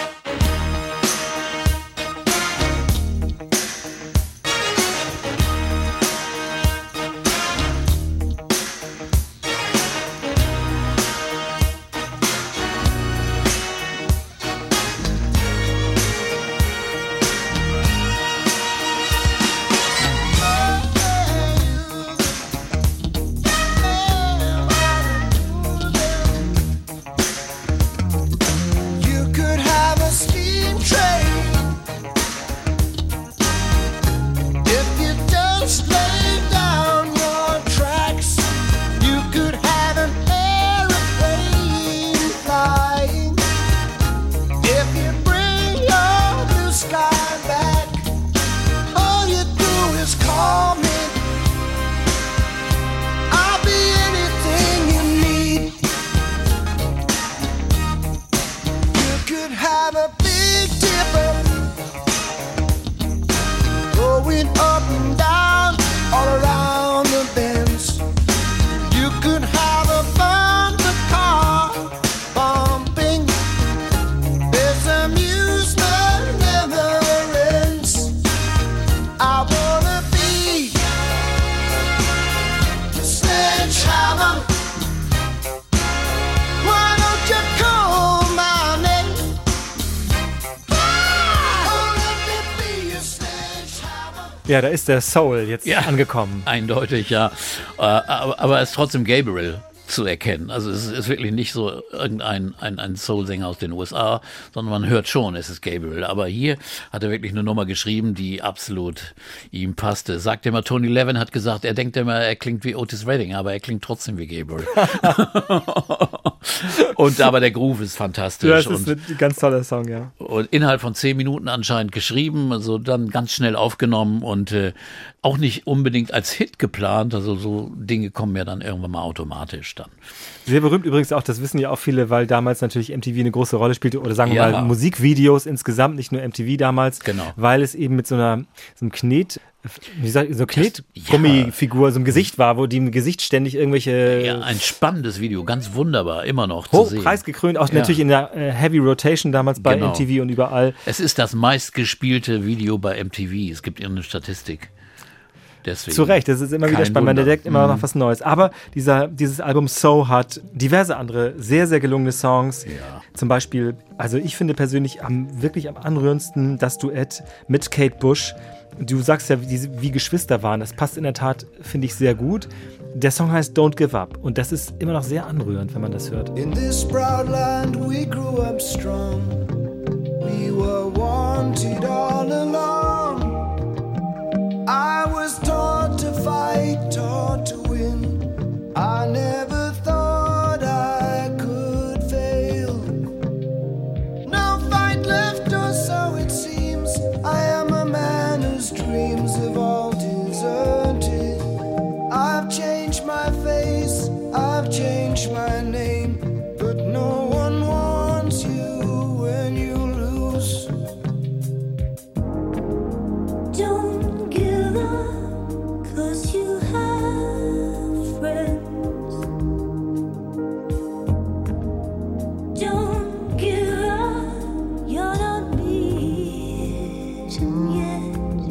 Ja, da ist der Soul jetzt angekommen. Eindeutig, ja. Aber es ist trotzdem Gabriel zu erkennen. Also es ist wirklich nicht so irgendein ein Soul-Sänger aus den USA, sondern man hört schon, es ist Gabriel. Aber hier hat er wirklich eine Nummer geschrieben, die absolut ihm passte. Sagt immer, Tony Levin hat gesagt, er denkt immer, er klingt wie Otis Redding, aber er klingt trotzdem wie Gabriel. Aber der Groove ist fantastisch. Ja, das ist ein ganz toller Song, ja. Und innerhalb von 10 Minuten anscheinend geschrieben, also dann ganz schnell aufgenommen und auch nicht unbedingt als Hit geplant. Also so Dinge kommen ja dann irgendwann mal automatisch. dann. Sehr berühmt übrigens auch, das wissen ja auch viele, weil damals natürlich MTV eine große Rolle spielte oder sagen wir mal Musikvideos insgesamt, nicht nur MTV damals, weil es eben mit so einem Knetgummifigur, so einem Gesicht war, wo die im Gesicht ständig irgendwelche... Ja, ein spannendes Video, ganz wunderbar, immer noch zu sehen. Preisgekrönt, auch natürlich in der Heavy Rotation damals bei MTV und überall. Es ist das meistgespielte Video bei MTV, es gibt irgendeine Statistik. Deswegen zu Recht, das ist immer wieder spannend, man entdeckt immer noch was Neues. Aber dieses Album So hat diverse andere sehr, sehr gelungene Songs. Ja. Zum Beispiel, also ich finde persönlich wirklich am anrührendsten das Duett mit Kate Bush. Du sagst ja, wie Geschwister waren. Das passt in der Tat, finde ich, sehr gut. Der Song heißt Don't Give Up und das ist immer noch sehr anrührend, wenn man das hört. In this proud land we grew up strong. We were wanted all along. I was taught to fight, taught to win. I never thought I could fail. No fight left, or so it seems. I am a man whose dreams have all deserted. I've changed my face, I've changed my name, but no one wants you when you lose. Don't give up, 'cause you have friends. Don't give up, you're not beaten yet.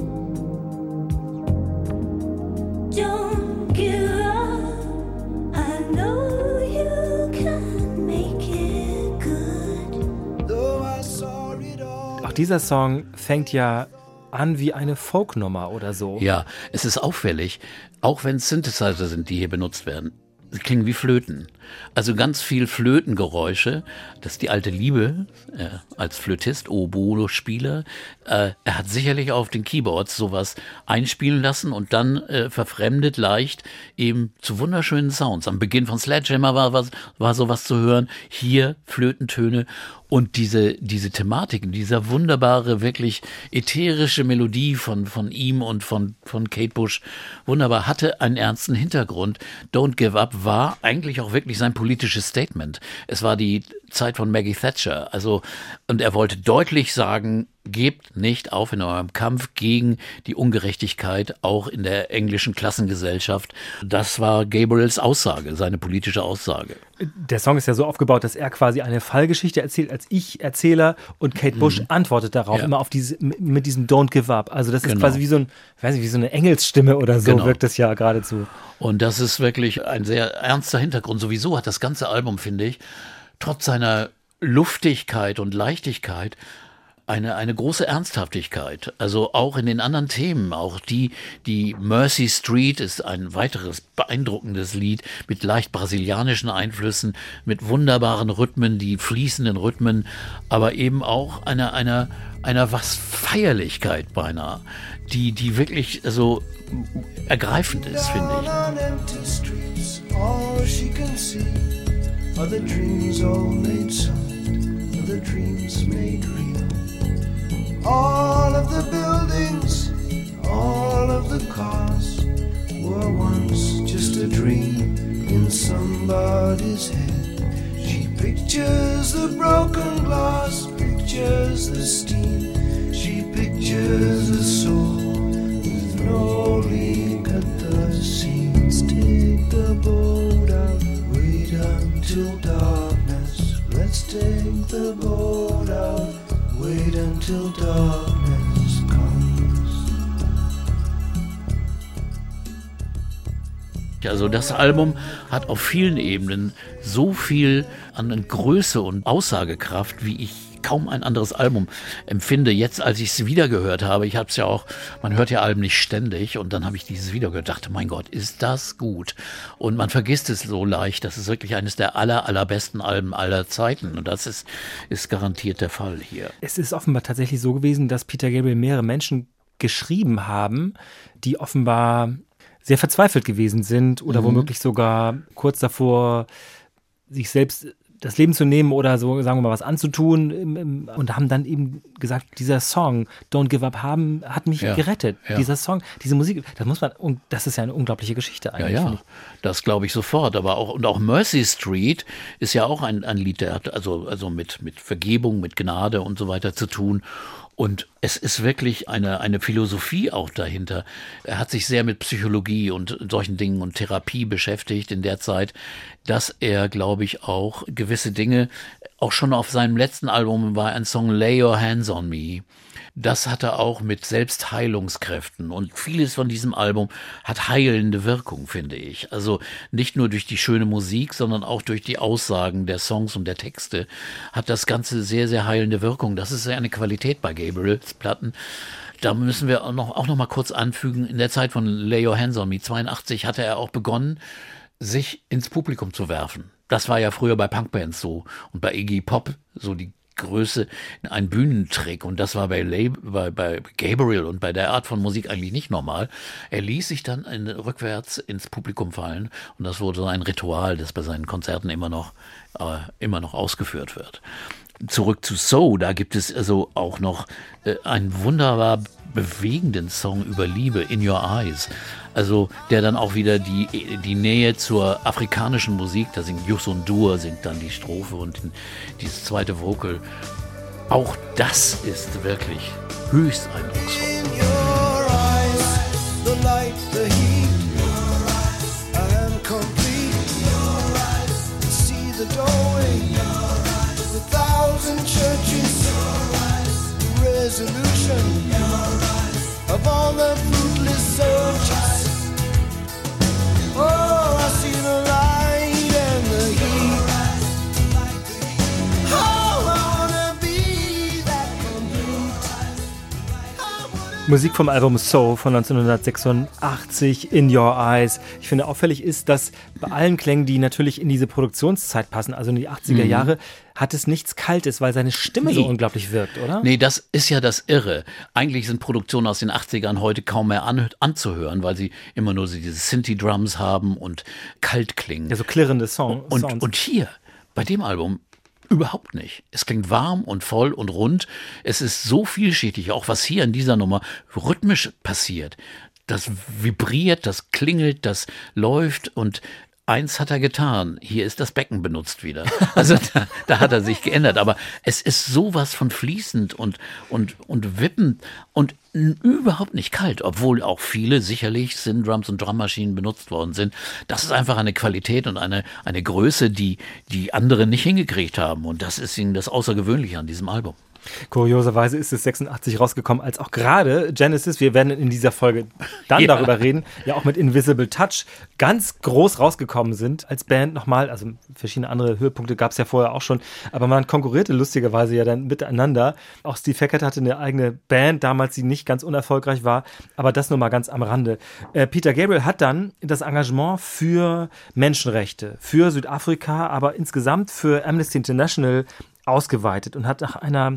Don't give up, I know you can make it good. Though I saw it all. Auch dieser Song fängt ja an wie eine Folknummer oder so. Ja, es ist auffällig, auch wenn es Synthesizer sind, die hier benutzt werden. Sie klingen wie Flöten. Also ganz viel Flötengeräusche. Das ist die alte Liebe als Flötist, Oboe-Spieler. Er hat sicherlich auf den Keyboards sowas einspielen lassen und dann verfremdet leicht eben zu wunderschönen Sounds. Am Beginn von Sledgehammer war sowas zu hören. Hier Flötentöne. Und diese Thematiken, dieser wunderbare, wirklich ätherische Melodie von ihm und von Kate Bush, wunderbar, hatte einen ernsten Hintergrund. Don't Give Up war eigentlich auch wirklich sein politisches Statement. Es war die Zeit von Maggie Thatcher. Und er wollte deutlich sagen, gebt nicht auf in eurem Kampf gegen die Ungerechtigkeit, auch in der englischen Klassengesellschaft. Das war Gabriels Aussage, seine politische Aussage. Der Song ist ja so aufgebaut, dass er quasi eine Fallgeschichte erzählt als Ich-Erzähler und Kate Bush antwortet darauf immer auf mit diesem Don't Give Up. Also das ist quasi wie so eine Engelsstimme oder so wirkt es ja geradezu. Und das ist wirklich ein sehr ernster Hintergrund. Sowieso hat das ganze Album, finde ich, trotz seiner Luftigkeit und Leichtigkeit eine große Ernsthaftigkeit. Also auch in den anderen Themen, auch die Mercy Street ist ein weiteres beeindruckendes Lied mit leicht brasilianischen Einflüssen, mit wunderbaren Rhythmen, die fließenden Rhythmen, aber eben auch einer was Feierlichkeit beinahe, die wirklich so ergreifend ist, finde ich. On empty streets, all she can see are the dreams all made solid, are the dreams made real. All of the buildings, all of the cars were once just a dream in somebody's head. She pictures the broken glass, pictures the steam. She pictures a soul with no leak at the seams. Take the boat out, wait until darkness. Let's take the boat out, wait until darkness comes. Also das Album hat auf vielen Ebenen so viel an Größe und Aussagekraft, wie ich kaum ein anderes Album empfinde. Jetzt, als ich es wieder gehört habe, ich habe es ja auch, man hört ja Alben nicht ständig und dann habe ich dieses wieder gehört, dachte, mein Gott, ist das gut. Und man vergisst es so leicht, das ist wirklich eines der allerbesten Alben aller Zeiten und das ist garantiert der Fall hier. Es ist offenbar tatsächlich so gewesen, dass Peter Gabriel mehrere Menschen geschrieben haben, die offenbar sehr verzweifelt gewesen sind oder womöglich sogar kurz davor sich selbst das Leben zu nehmen oder so, sagen wir mal, was anzutun und haben dann eben gesagt, dieser Song Don't Give Up hat mich gerettet. Ja. Dieser Song, diese Musik, und das ist ja eine unglaubliche Geschichte eigentlich. Ja, das glaube ich sofort. Aber auch Mercy Street ist ja auch ein Lied, der hat also mit Vergebung, mit Gnade und so weiter zu tun. Und es ist wirklich eine Philosophie auch dahinter. Er hat sich sehr mit Psychologie und solchen Dingen und Therapie beschäftigt in der Zeit, dass er, glaube ich, auch gewisse Dinge, auch schon auf seinem letzten Album war ein Song Lay Your Hands on Me. Das hat er auch mit Selbstheilungskräften und vieles von diesem Album hat heilende Wirkung, finde ich. Also nicht nur durch die schöne Musik, sondern auch durch die Aussagen der Songs und der Texte hat das Ganze sehr, sehr heilende Wirkung. Das ist ja eine Qualität bei Gabriels Platten. Da müssen wir auch noch mal kurz anfügen, in der Zeit von Lay Your Hands on Me, 82, hatte er auch begonnen, sich ins Publikum zu werfen. Das war ja früher bei Punkbands so und bei Iggy Pop so die Größe, ein Bühnentrick und das war bei Gabriel und bei der Art von Musik eigentlich nicht normal. Er ließ sich dann rückwärts ins Publikum fallen und das wurde so ein Ritual, das bei seinen Konzerten immer noch ausgeführt wird. Zurück zu So, da gibt es also auch noch einen wunderbar bewegenden Song über Liebe, In Your Eyes, also der dann auch wieder die Nähe zur afrikanischen Musik, da singt Youssou N'Dour, singt dann die Strophe und dieses zweite Vocal. Auch das ist wirklich höchst eindrucksvoll. In your eyes, the light, the heat, I am complete. See the doorway, the thousand churches, the resolution of all the fruitless searches. Oh, I see the light and the heat. Oh, I wanna be that complete. Musik vom Album So von 1986, In Your Eyes. Ich finde, auffällig ist, dass bei allen Klängen, die natürlich in diese Produktionszeit passen, also in die 80er Jahre, hat es nichts Kaltes, weil seine Stimme so unglaublich wirkt, oder? Nee, das ist ja das Irre. Eigentlich sind Produktionen aus den 80ern heute kaum mehr anzuhören, weil sie immer nur diese Synthi-Drums haben und kalt klingen. Ja, so klirrende Sounds. Und hier, bei dem Album, überhaupt nicht. Es klingt warm und voll und rund. Es ist so vielschichtig, auch was hier in dieser Nummer rhythmisch passiert. Das vibriert, das klingelt, das läuft und eins hat er getan. Hier ist das Becken benutzt wieder. Also da hat er sich geändert. Aber es ist sowas von fließend und wippend und überhaupt nicht kalt, obwohl auch viele sicherlich Synth-Drums und Drummaschinen benutzt worden sind. Das ist einfach eine Qualität und eine Größe, die andere nicht hingekriegt haben. Und das ist ihnen das Außergewöhnliche an diesem Album. Kurioserweise ist es 86 rausgekommen, als auch gerade Genesis, wir werden in dieser Folge dann darüber reden, ja auch mit Invisible Touch ganz groß rausgekommen sind als Band nochmal. Also verschiedene andere Höhepunkte gab es ja vorher auch schon, aber man konkurrierte lustigerweise ja dann miteinander. Auch Steve Hackett hatte eine eigene Band damals, die nicht ganz unerfolgreich war, aber das nur mal ganz am Rande. Peter Gabriel hat dann das Engagement für Menschenrechte, für Südafrika, aber insgesamt für Amnesty International ausgeweitet und hat nach einer,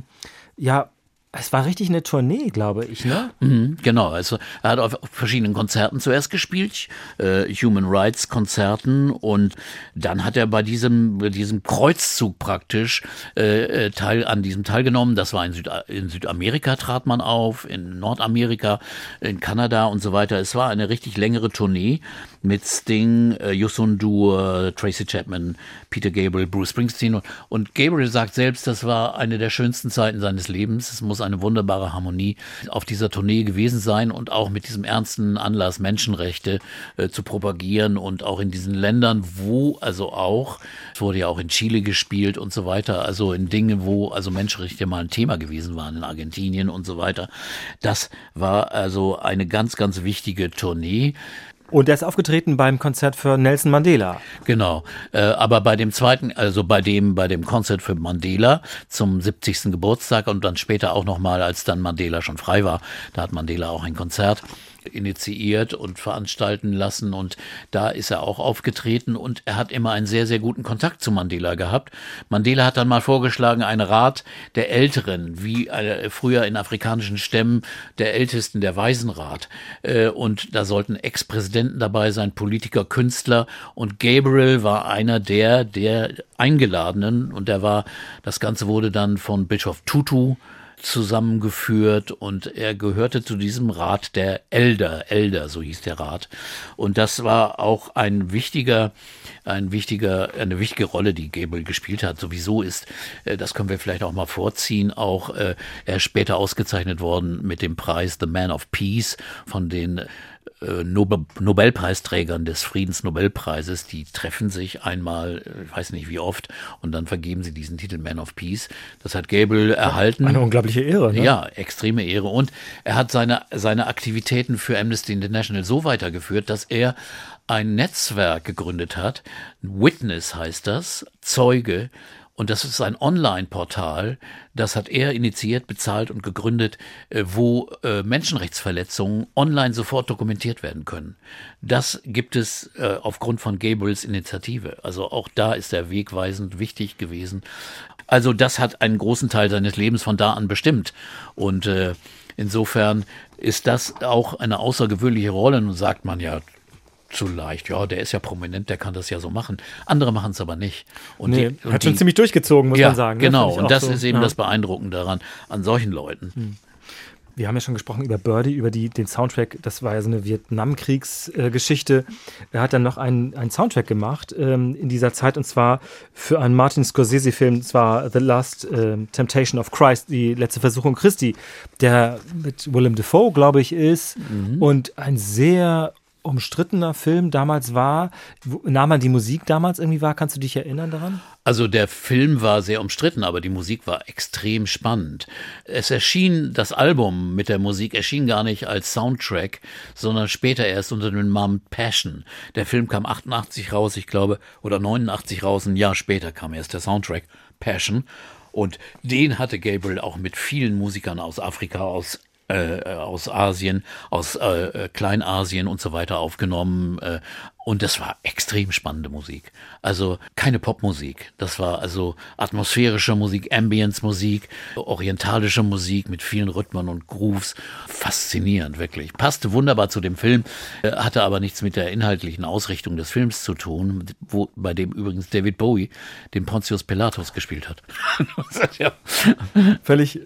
es war richtig eine Tournee, glaube ich, ne? Genau, also er hat auf verschiedenen Konzerten zuerst gespielt, Human Rights Konzerten und dann hat er bei diesem Kreuzzug praktisch an diesem teilgenommen. Das war in Südamerika trat man auf, in Nordamerika, in Kanada und so weiter. Es war eine richtig längere Tournee mit Sting, Youssou N'Dour, Tracy Chapman, Peter Gabriel, Bruce Springsteen und Gabriel sagt selbst, das war eine der schönsten Zeiten seines Lebens. Es muss eine wunderbare Harmonie auf dieser Tournee gewesen sein und auch mit diesem ernsten Anlass, Menschenrechte zu propagieren und auch in diesen Ländern, wo also auch, es wurde ja auch in Chile gespielt und so weiter, also in Dingen, wo also Menschenrechte mal ein Thema gewesen waren, in Argentinien und so weiter. Das war also eine ganz, ganz wichtige Tournee. Und er ist aufgetreten beim Konzert für Nelson Mandela. Genau, aber bei dem zweiten, also bei dem Konzert für Mandela zum 70. Geburtstag und dann später auch nochmal, als dann Mandela schon frei war, da hat Mandela auch ein Konzert initiiert und veranstalten lassen und da ist er auch aufgetreten und er hat immer einen sehr, sehr guten Kontakt zu Mandela gehabt. Mandela hat dann mal vorgeschlagen, einen Rat der Älteren, wie früher in afrikanischen Stämmen der Ältesten, der Waisenrat. Und da sollten Ex-Präsidenten dabei sein, Politiker, Künstler und Gabriel war einer der Eingeladenen und das Ganze wurde dann von Bischof Tutu zusammengeführt und er gehörte zu diesem Rat der Elder, so hieß der Rat. Und das war auch eine wichtige Rolle, die Gabriel gespielt hat. Sowieso ist, das können wir vielleicht auch mal vorziehen, auch er ist später ausgezeichnet worden mit dem Preis The Man of Peace von den Nobelpreisträgern des Friedensnobelpreises, die treffen sich einmal, ich weiß nicht wie oft, und dann vergeben sie diesen Titel Man of Peace. Das hat Gabriel erhalten. Eine unglaubliche Ehre, ne? Ja, extreme Ehre. Und er hat seine Aktivitäten für Amnesty International so weitergeführt, dass er ein Netzwerk gegründet hat. Witness heißt das, Zeuge. Und das ist ein Online-Portal, das hat er initiiert, bezahlt und gegründet, wo Menschenrechtsverletzungen online sofort dokumentiert werden können. Das gibt es aufgrund von Gabriels Initiative. Also auch da ist er wegweisend wichtig gewesen. Also das hat einen großen Teil seines Lebens von da an bestimmt. Und insofern ist das auch eine außergewöhnliche Rolle. Nun sagt man ja, zu leicht. Ja, der ist ja prominent, der kann das ja so machen. Andere machen es aber nicht. Und hat schon ziemlich durchgezogen, muss man sagen. Genau, Ne? und das ist eben das Beeindruckende daran, an solchen Leuten. Wir haben ja schon gesprochen über Birdie, über den Soundtrack. Das war ja so eine Vietnamkriegsgeschichte. Er hat dann noch einen Soundtrack gemacht in dieser Zeit und zwar für einen Martin Scorsese-Film, zwar The Last Temptation of Christ, die letzte Versuchung Christi, der mit Willem Dafoe, glaube ich, ist und ein sehr umstrittener Film damals war. Nahm man die Musik damals irgendwie wahr? Kannst du dich erinnern daran? Also der Film war sehr umstritten, aber die Musik war extrem spannend. Das Album mit der Musik erschien gar nicht als Soundtrack, sondern später erst unter dem Namen Passion. Der Film kam 88 raus, ich glaube, oder 89 raus, ein Jahr später kam erst der Soundtrack Passion. Und den hatte Gabriel auch mit vielen Musikern aus Afrika, aus Asien, aus Kleinasien und so weiter aufgenommen. Und das war extrem spannende Musik. Also keine Popmusik. Das war also atmosphärische Musik, Ambience-Musik, orientalische Musik mit vielen Rhythmen und Grooves. Faszinierend, wirklich. Passte wunderbar zu dem Film, hatte aber nichts mit der inhaltlichen Ausrichtung des Films zu tun, bei dem übrigens David Bowie den Pontius Pilatus gespielt hat. Ja. Völlig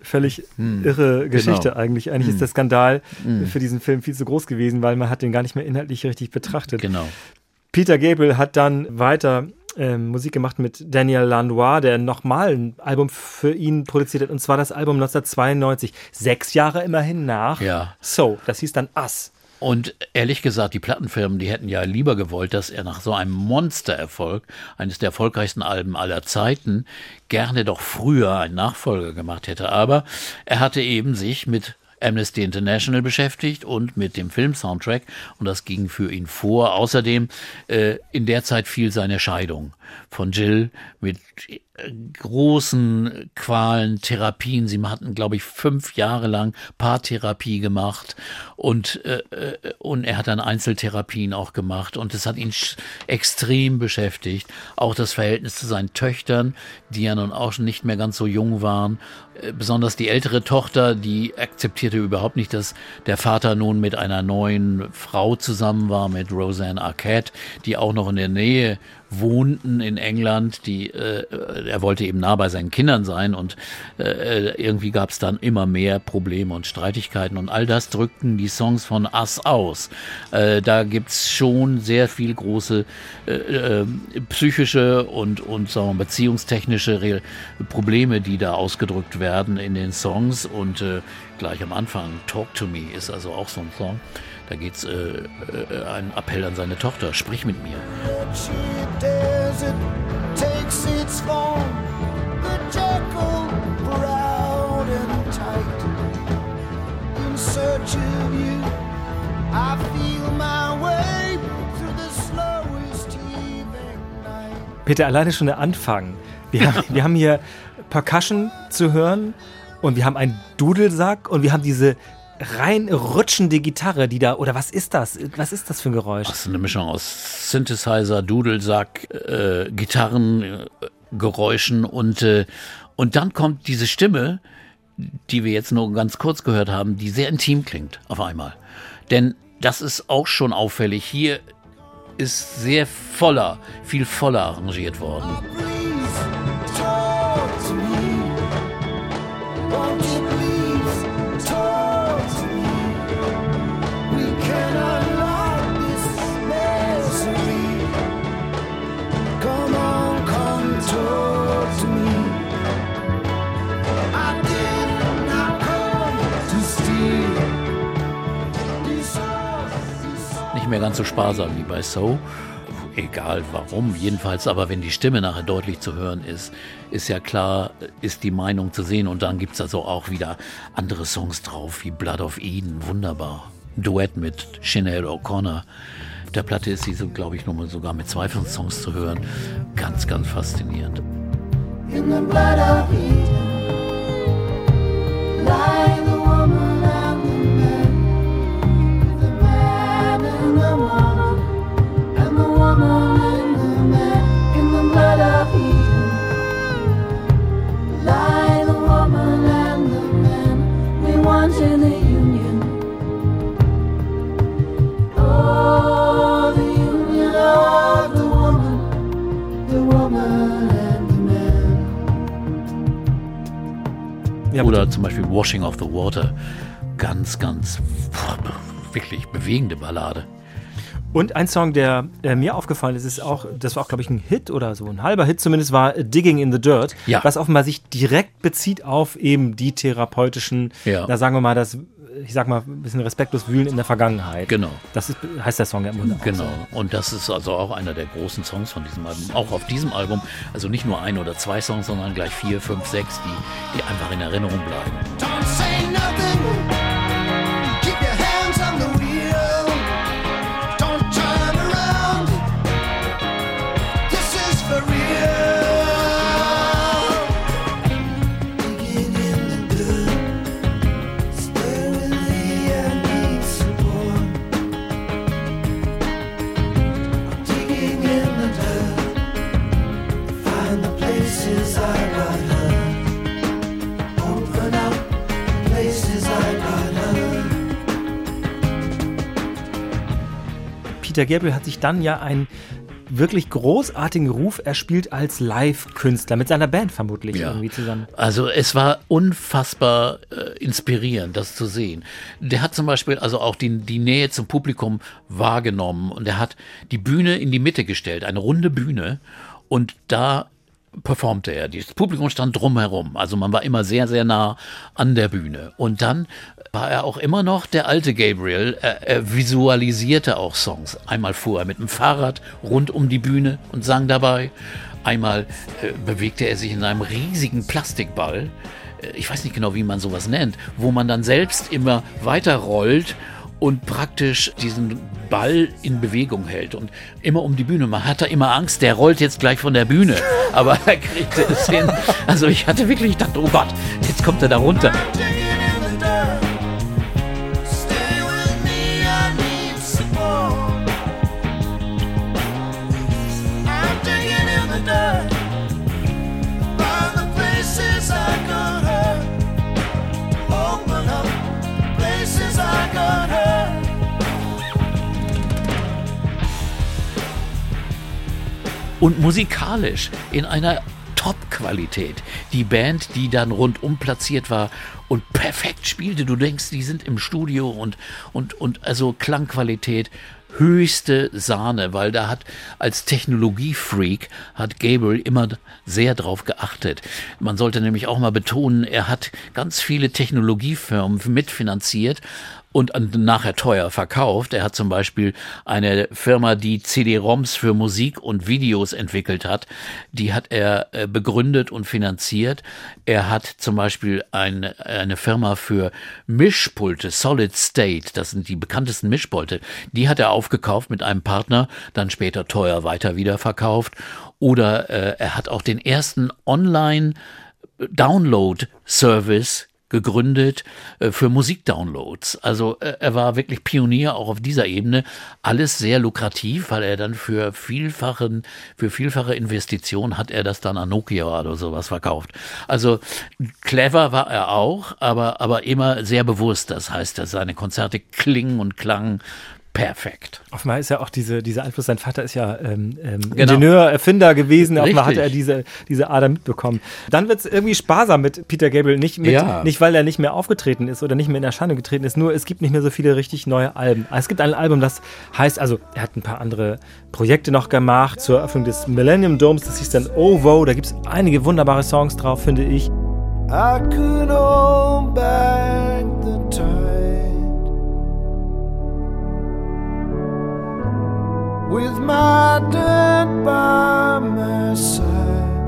irre Geschichte eigentlich. Eigentlich ist der Skandal für diesen Film viel zu groß gewesen, weil man hat den gar nicht mehr inhaltlich richtig betrachtet. Genau. Peter Gabriel hat dann weiter Musik gemacht mit Daniel Lanois, der nochmal ein Album für ihn produziert hat, und zwar das Album 1992, 6 Jahre immerhin nach. Ja. So, das hieß dann Us. Und ehrlich gesagt, die Plattenfirmen, die hätten ja lieber gewollt, dass er nach so einem Monstererfolg, eines der erfolgreichsten Alben aller Zeiten, gerne doch früher einen Nachfolger gemacht hätte. Aber er hatte eben sich mit Amnesty International beschäftigt und mit dem Film-Soundtrack und das ging für ihn vor. Außerdem in der Zeit fiel seine Scheidung von Jill mit großen Qualen, Therapien. Sie hatten, glaube ich, 5 Jahre lang Paartherapie gemacht und er hat dann Einzeltherapien auch gemacht und das hat ihn extrem beschäftigt. Auch das Verhältnis zu seinen Töchtern, die ja nun auch schon nicht mehr ganz so jung waren. Besonders die ältere Tochter, die akzeptierte überhaupt nicht, dass der Vater nun mit einer neuen Frau zusammen war, mit Roseanne Arquette, die auch noch in der Nähe wohnten in England. Er wollte eben nah bei seinen Kindern sein und irgendwie gab es dann immer mehr Probleme und Streitigkeiten und all das drückten die Songs von Us aus. Da gibt's schon sehr viel große psychische und sagen wir, beziehungstechnische Probleme, die da ausgedrückt werden in den Songs und gleich am Anfang Talk to Me ist also auch so ein Song. Da geht's ein Appell an seine Tochter, sprich mit mir. She dares it, takes its form, the jackal proud and tight. In search of you, I feel my way through the slowest evening night. Peter, alleine schon der Anfang. Wir haben hier Percussion zu hören und wir haben einen Dudelsack und wir haben diese reinrutschende Gitarre, die da, oder was ist das? Was ist das für ein Geräusch? Das ist eine Mischung aus Synthesizer, Dudelsack, Gitarren, Geräuschen und dann kommt diese Stimme, die wir jetzt nur ganz kurz gehört haben, die sehr intim klingt auf einmal. Denn das ist auch schon auffällig. Hier ist viel voller arrangiert worden. Please talk to me. Won't you please talk to me? We cannot lock this misery. Come on, come talk to me. I did not come to steal. Nicht mehr ganz so sparsam wie bei So. Egal warum, jedenfalls, aber wenn die Stimme nachher deutlich zu hören ist ja klar, ist die Meinung zu sehen. Und dann gibt's also auch wieder andere Songs drauf, wie Blood of Eden, wunderbar. Duett mit Sinead O'Connor. Der Platte ist sie, so, glaube ich, sogar mit 2 Songs zu hören. Ganz, ganz faszinierend. In the blood of Eden, lie the woman and the man and the woman, and the woman and the man. In the blood of Eden, lie the woman and the man. We wanted a union. Oh, the union of the woman and the man. Ja, Oder zum Beispiel Washing of the Water. Ganz, ganz wirklich bewegende Ballade. Und ein Song, der mir aufgefallen ist, das war auch, glaube ich, ein Hit oder so, ein halber Hit zumindest, war Digging in the Dirt, Ja. was offenbar sich direkt bezieht auf eben die therapeutischen, Ja. da sagen wir mal, ich sag mal, ein bisschen respektlos wühlen in der Vergangenheit. Genau. Das heißt der Song ja im Grunde auch Genau. so. Und das ist also auch einer der großen Songs von diesem Album. Auch auf diesem Album, also nicht nur 1 oder 2 Songs, sondern gleich 4, 5, 6, die einfach in Erinnerung bleiben. Don't say nothing. Keep your hands on the wheel. Don't turn around. This is for real. Digging in the dirt. Stay with me, I need support. I'm digging in the dirt. Find the places I got hurt. Open up places I got hurt. Peter Gabriel hat sich dann ja einen wirklich großartigen Ruf erspielt als Live-Künstler, mit seiner Band vermutlich irgendwie zusammen. Also es war unfassbar inspirierend, das zu sehen. Der hat zum Beispiel also auch die Nähe zum Publikum wahrgenommen und er hat die Bühne in die Mitte gestellt, eine runde Bühne, und da performte er. Das Publikum stand drumherum. Also man war immer sehr, sehr nah an der Bühne. Und dann war er auch immer noch der alte Gabriel. Er visualisierte auch Songs. Einmal fuhr er mit dem Fahrrad rund um die Bühne und sang dabei. Einmal bewegte er sich in einem riesigen Plastikball. Ich weiß nicht genau, wie man sowas nennt, wo man dann selbst immer weiter rollt und praktisch diesen Ball in Bewegung hält und immer um die Bühne. Man hatte immer Angst, der rollt jetzt gleich von der Bühne, aber er kriegte es hin. Also ich hatte wirklich gedacht, oh Gott, jetzt kommt er da runter. Digging in the dirt. Stay with me, I need support. I'm digging in the dirt. Find the places I got hurt. Open up places I got hurt. Und musikalisch in einer Top-Qualität. Die Band, die dann rundum platziert war und perfekt spielte. Du denkst, die sind im Studio und also Klangqualität höchste Sahne, weil da hat als Technologiefreak hat Gabriel immer sehr drauf geachtet. Man sollte nämlich auch mal betonen, er hat ganz viele Technologiefirmen mitfinanziert und nachher teuer verkauft. Er hat zum Beispiel eine Firma, die CD-ROMs für Musik und Videos entwickelt hat, die hat er begründet und finanziert. Er hat zum Beispiel eine Firma für Mischpulte, Solid State, das sind die bekanntesten Mischpulte, die hat er aufgekauft mit einem Partner, dann später teuer weiter wieder verkauft. Oder er hat auch den ersten Online-Download-Service gegründet für Musikdownloads. Also er war wirklich Pionier auch auf dieser Ebene. Alles sehr lukrativ, weil er dann für vielfache Investitionen hat er das dann an Nokia oder sowas verkauft. Also clever war er auch, aber immer sehr bewusst. Das heißt, dass seine Konzerte klingen und klangen perfekt. Offenbar ist ja auch dieser Einfluss, sein Vater ist ja Ingenieur, Erfinder gewesen, offenbar hat er diese Ader mitbekommen. Dann wird es irgendwie sparsam mit Peter Gabriel, nicht weil er nicht mehr aufgetreten ist oder nicht mehr in Erscheinung getreten ist, nur es gibt nicht mehr so viele richtig neue Alben. Es gibt ein Album, das heißt, also er hat ein paar andere Projekte noch gemacht zur Eröffnung des Millennium Domes, das hieß dann OVO, da gibt es einige wunderbare Songs drauf, finde ich. I could hold back the tide with my dad by my side.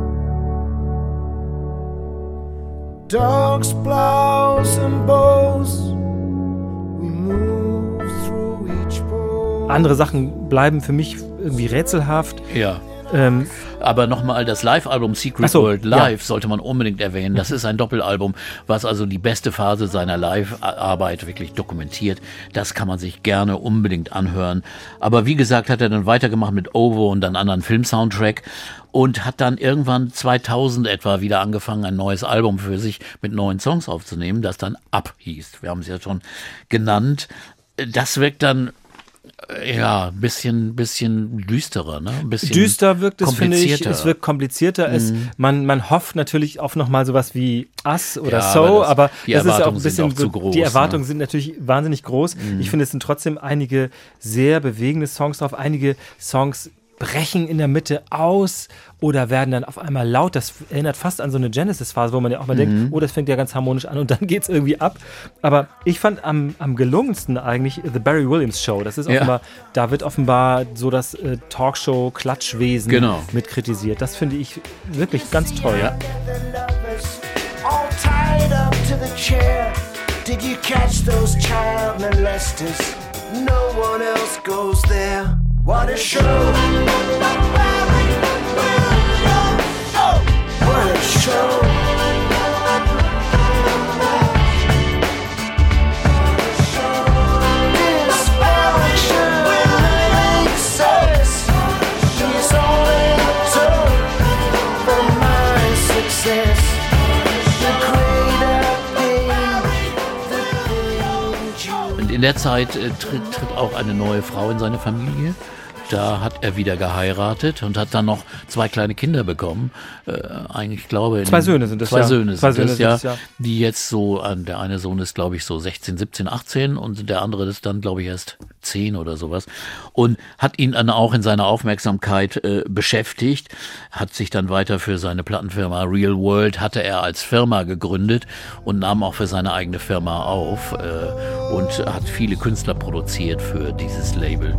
Dogs, plows and bows, we move through each pole. Andere Sachen bleiben für mich irgendwie rätselhaft. Ja. Aber nochmal das Live-Album Secret World Live sollte man unbedingt erwähnen. Das ist ein Doppelalbum, was also die beste Phase seiner Live-Arbeit wirklich dokumentiert. Das kann man sich gerne unbedingt anhören. Aber wie gesagt, hat er dann weitergemacht mit OVO und dann anderen Film-Soundtrack und hat dann irgendwann 2000 etwa wieder angefangen, ein neues Album für sich mit neuen Songs aufzunehmen, das dann Up hieß. Wir haben es ja schon genannt. Das wirkt dann ein bisschen düsterer, ne? Ein bisschen düster wirkt es, finde ich. Es wirkt komplizierter. Man hofft natürlich auf nochmal sowas wie Us oder So, aber das ist ja auch ein bisschen so, groß, die Erwartungen sind natürlich wahnsinnig groß. Ich finde, es sind trotzdem einige sehr bewegende Songs drauf. Einige Songs brechen in der Mitte aus oder werden dann auf einmal laut. Das erinnert fast an so eine Genesis-Phase, wo man ja auch mal denkt, oh, das fängt ja ganz harmonisch an und dann geht's irgendwie ab. Aber ich fand am gelungensten eigentlich The Barry Williams Show. Das ist offenbar, da wird offenbar so das Talkshow-Klatschwesen mit kritisiert. Das finde ich wirklich ganz toll. Ja. All tied up to the chair. Did you catch those child molesters? No one else goes there. What a show! Oh, what a show! This action makes sense. He's only told for my success. The greater pain, the pain. Und in der Zeit tritt auch eine neue Frau in seine Familie. Da hat er wieder geheiratet und hat dann noch 2 kleine Kinder bekommen. Eigentlich glaube ich. 2 Söhne sind das, Zwei Söhne sind es, ja. Die jetzt so, der eine Sohn ist, glaube ich, so 16, 17, 18 und der andere ist dann, glaube ich, erst 10 oder sowas. Und hat ihn dann auch in seiner Aufmerksamkeit beschäftigt, hat sich dann weiter für seine Plattenfirma Real World, hatte er als Firma gegründet und nahm auch für seine eigene Firma auf und hat viele Künstler produziert für dieses Label.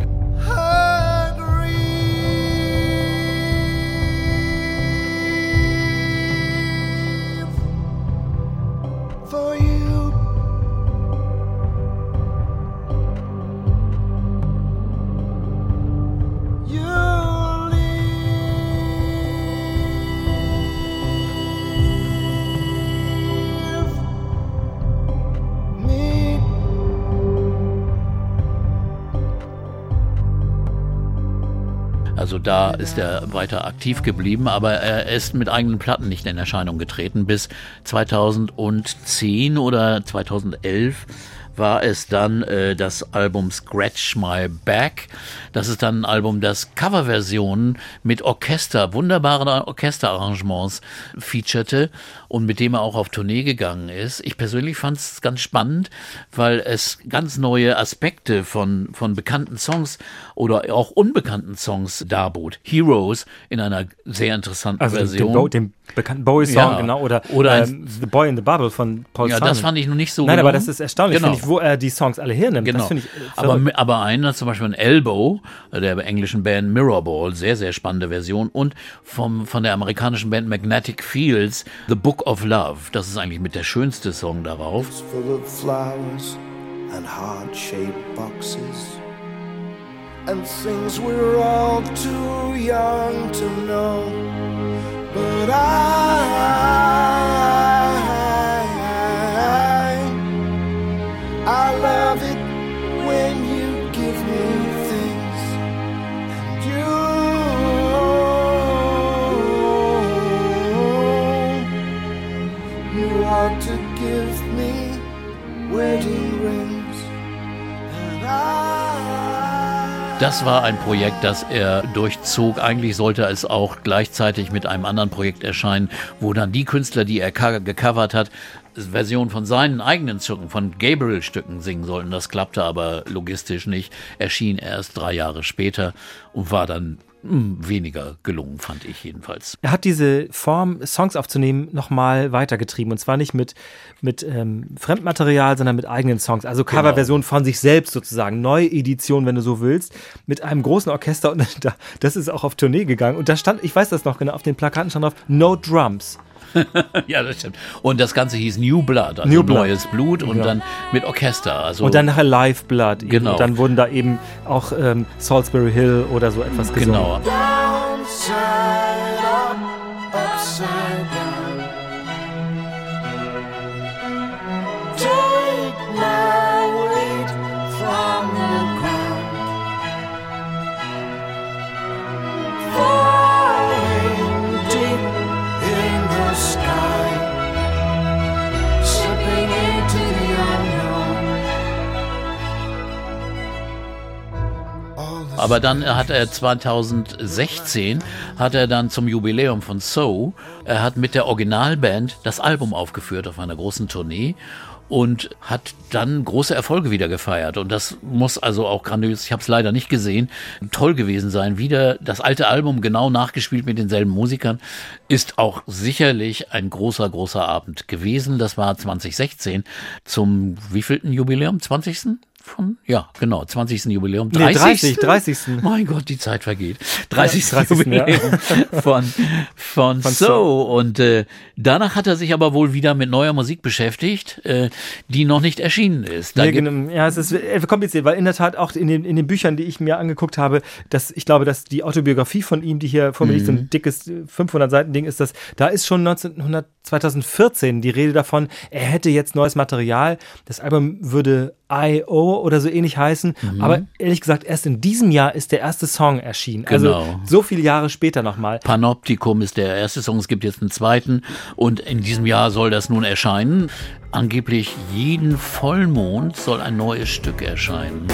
For you, you leave me. Also da ist er weiter aktiv geblieben, aber er ist mit eigenen Platten nicht in Erscheinung getreten. Bis 2010 oder 2011 war es dann das Album Scratch My Back. Das ist dann ein Album, das Coverversionen mit Orchester, wunderbaren Orchesterarrangements featurete und mit dem er auch auf Tournee gegangen ist. Ich persönlich fand es ganz spannend, weil es ganz neue Aspekte von bekannten Songs oder auch unbekannten Songs darbot. Heroes in einer sehr interessanten Version. Den bekannten Bowie-Song, genau, oder The Boy in the Bubble von Paul Simon. Ja, das fand ich noch nicht so Nein, aber das ist erstaunlich, finde ich, wo er die Songs alle hernimmt. Genau. Das finde ich aber einer, zum Beispiel ein Elbow, der englischen Band Mirrorball, sehr, sehr spannende Version, und von der amerikanischen Band Magnetic Fields, The Book of Love. Das ist eigentlich mit der schönste Song darauf. It's full of flowers and heart-shaped boxes and things we're all too young to know. But I to give me wedding rings, and Das war ein Projekt, das er durchzog. Eigentlich sollte es auch gleichzeitig mit einem anderen Projekt erscheinen, wo dann die Künstler, die er gecovert hat, Version von seinen eigenen Stücken, von Gabriel-Stücken singen sollten. Das klappte aber logistisch nicht. Erschien erst 3 Jahre später und war dann weniger gelungen, fand ich jedenfalls. Er hat diese Form, Songs aufzunehmen, nochmal weitergetrieben. Und zwar nicht mit Fremdmaterial, sondern mit eigenen Songs. Also Coverversion von sich selbst sozusagen. Neuedition, wenn du so willst. Mit einem großen Orchester. Und das ist auch auf Tournee gegangen. Und da stand, ich weiß das noch genau, auf den Plakaten stand drauf, No Drums. Ja, das stimmt. Und das Ganze hieß New Blood, also New Blood. Neues Blut und dann mit Orchester. Also Und dann nachher Live Blood. Genau. Und dann wurden da eben auch Salisbury Hill oder so etwas gesungen. genau. downside up, upside down. Take my weight from the ground, falling deep in the sky, slipping into the unknown. All the Aber dann hat er 2016 hat er dann zum Jubiläum von So, er hat mit der Originalband das Album aufgeführt auf einer großen Tournee und hat dann große Erfolge wieder gefeiert. Und das muss also auch grandios, ich habe es leider nicht gesehen, toll gewesen sein. Wieder das alte Album genau nachgespielt mit denselben Musikern. Ist auch sicherlich ein großer, großer Abend gewesen. Das war 2016 zum wievielten Jubiläum? 20. Ja, genau, 20. Jubiläum. 30. 30. Mein Gott, die Zeit vergeht. 30. 30. Jubiläum von So. Und danach hat er sich aber wohl wieder mit neuer Musik beschäftigt, die noch nicht erschienen ist. Da Nee, gibt- genau. Ja, es ist kompliziert, weil in der Tat auch in den Büchern, die ich mir angeguckt habe, ich glaube, dass die Autobiografie von ihm, die hier vor mir liegt, so ein dickes 500-Seiten-Ding ist, da ist schon 2014 die Rede davon, er hätte jetzt neues Material. Das Album würde I.O. oder so ähnlich heißen, aber ehrlich gesagt, erst in diesem Jahr ist der erste Song erschienen. Also Genau. so viele Jahre später nochmal. Panoptikum ist der erste Song, es gibt jetzt einen zweiten und in diesem Jahr soll das nun erscheinen. Angeblich jeden Vollmond soll ein neues Stück erscheinen.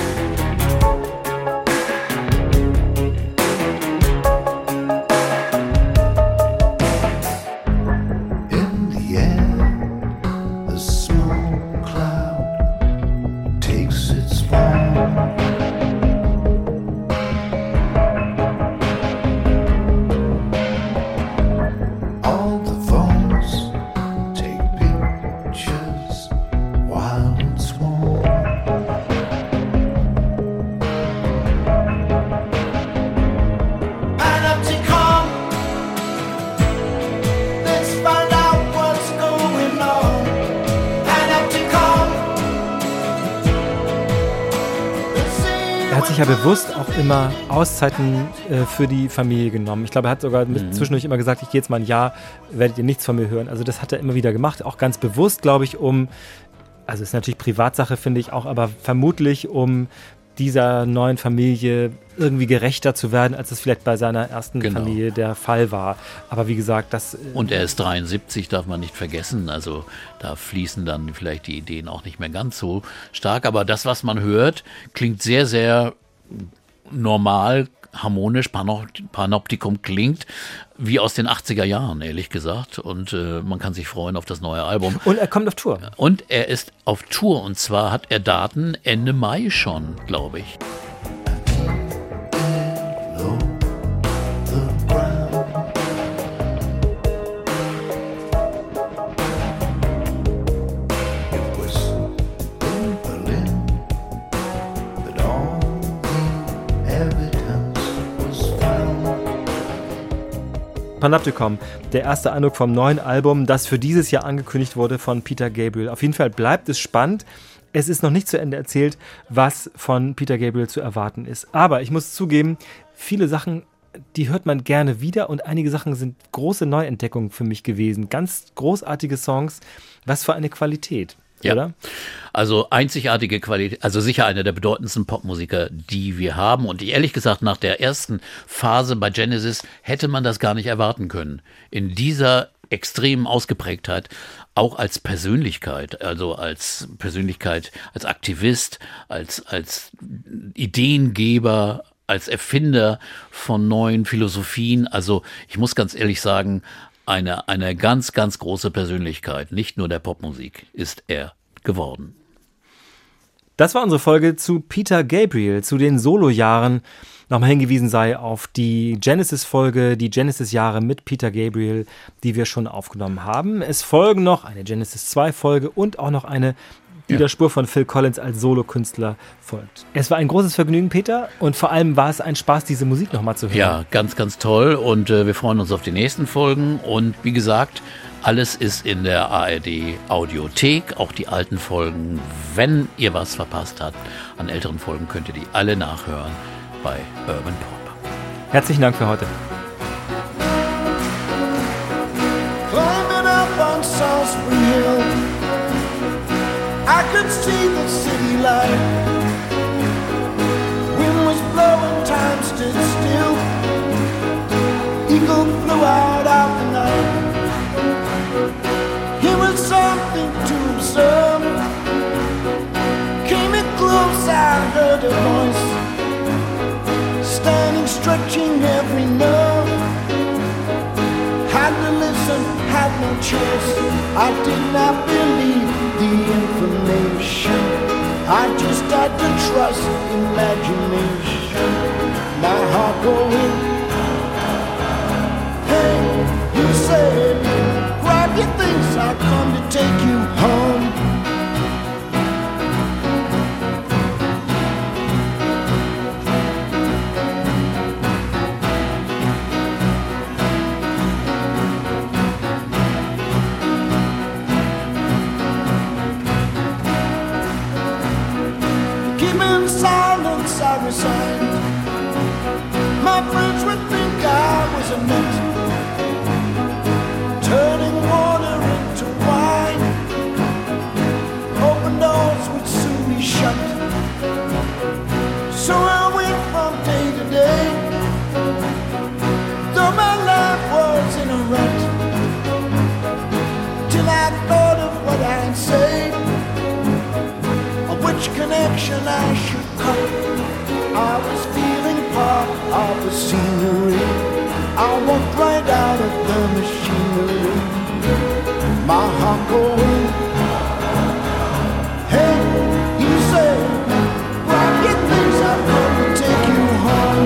In the air, a small cloud takes its form. All the phones take pictures while it's warm. Panopticon, let's find out what's going on. Panopticon, let's see. Er hat sich ja bewusst auch immer Auszeiten für die Familie genommen. Ich glaube, er hat sogar zwischendurch immer gesagt, ich gehe jetzt mal ein Jahr, werdet ihr nichts von mir hören. Also das hat er immer wieder gemacht, auch ganz bewusst, glaube ich, also ist natürlich Privatsache, finde ich auch, aber vermutlich um dieser neuen Familie irgendwie gerechter zu werden, als es vielleicht bei seiner ersten Genau. Familie der Fall war. Aber wie gesagt, das Und er ist 73, darf man nicht vergessen. Also da fließen dann vielleicht die Ideen auch nicht mehr ganz so stark. Aber das, was man hört, klingt sehr, sehr normal, harmonisch. Panoptikum klingt wie aus den 80er Jahren, ehrlich gesagt. Und man kann sich freuen auf das neue Album. und er kommt auf Tour. Und er ist auf Tour. Und zwar hat er Daten Ende Mai schon, glaube ich. Low the ground. It was in Berlin that all the evidence was found. Panoptikum, der erste Eindruck vom neuen Album, das für dieses Jahr angekündigt wurde von Peter Gabriel. Auf jeden Fall bleibt es spannend. Es ist noch nicht zu Ende erzählt, was von Peter Gabriel zu erwarten ist. Aber ich muss zugeben, viele Sachen, die hört man gerne wieder und einige Sachen sind große Neuentdeckungen für mich gewesen. Ganz großartige Songs. Was für eine Qualität, Ja. oder? Also einzigartige Qualität, also sicher einer der bedeutendsten Popmusiker, die wir haben. Und ehrlich gesagt, nach der ersten Phase bei Genesis hätte man das gar nicht erwarten können. In dieser extrem ausgeprägt hat, auch als Persönlichkeit, also als Persönlichkeit, als Aktivist, als Ideengeber, als Erfinder von neuen Philosophien. Also ich muss ganz ehrlich sagen, eine ganz, ganz große Persönlichkeit, nicht nur der Popmusik, ist er geworden. Das war unsere Folge zu Peter Gabriel, zu den Solojahren. Nochmal hingewiesen sei auf die Genesis-Folge, die Genesis-Jahre mit Peter Gabriel, die wir schon aufgenommen haben. Es folgen noch eine Genesis 2-Folge und auch noch eine, die der Spur von Phil Collins als Solokünstler folgt. Es war ein großes Vergnügen, Peter, und vor allem war es ein Spaß, diese Musik nochmal zu hören. Ja, ganz, ganz toll, und wir freuen uns auf die nächsten Folgen, und wie gesagt, alles ist in der ARD Audiothek, auch die alten Folgen. Wenn ihr was verpasst habt an älteren Folgen, könnt ihr die alle nachhören bei Urban Pop. Herzlichen Dank für heute. Climbing up on Salisbury Hill, I could see the city light. Wind was blowing, time stood still. Eagle flew out of the night. Here was something to observe. Came in close, I heard a voice, standing, stretching every nerve. Had to listen, had no choice. I did not believe the information. I just had to trust imagination. My heart going, hey, you said, grab your things, I'll come to take you home. Keeping silence, I resigned. My friends would think I was a nut, turning water into wine. Open doors would soon be shut. So I went from day to day, though my life was in a rut, till I thought of what I'd say, which connection I should cut. I was feeling part of the scenery. I walked right out of the machinery. My heart going, hey, you say, grab your things, I've come to take you home.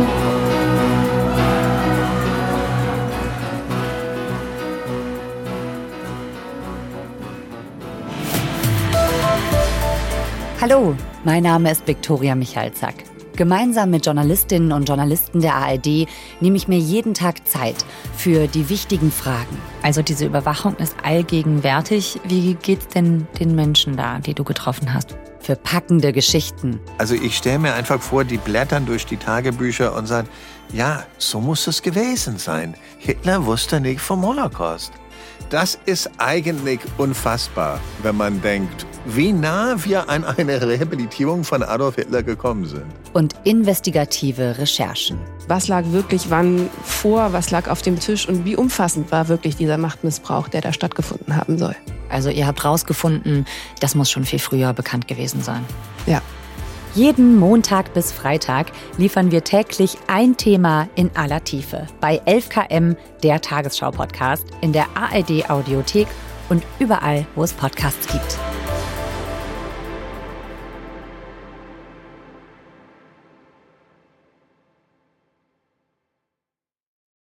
Hallo, mein Name ist Viktoria Michalzack. Gemeinsam mit Journalistinnen und Journalisten der ARD nehme ich mir jeden Tag Zeit für die wichtigen Fragen. Also diese Überwachung ist allgegenwärtig. Wie geht's denn den Menschen da, die du getroffen hast? Für packende Geschichten. Also ich stelle mir einfach vor, die blättern durch die Tagebücher und sagen, ja, so muss es gewesen sein. Hitler wusste nicht vom Holocaust. Das ist eigentlich unfassbar, wenn man denkt, wie nah wir an eine Rehabilitierung von Adolf Hitler gekommen sind. Und investigative Recherchen. Was lag wirklich wann vor, was lag auf dem Tisch und wie umfassend war wirklich dieser Machtmissbrauch, der da stattgefunden haben soll. Also ihr habt rausgefunden, das muss schon viel früher bekannt gewesen sein. Ja. Jeden Montag bis Freitag liefern wir täglich ein Thema in aller Tiefe. Bei 11KM, der Tagesschau-Podcast, in der ARD Audiothek und überall, wo es Podcasts gibt.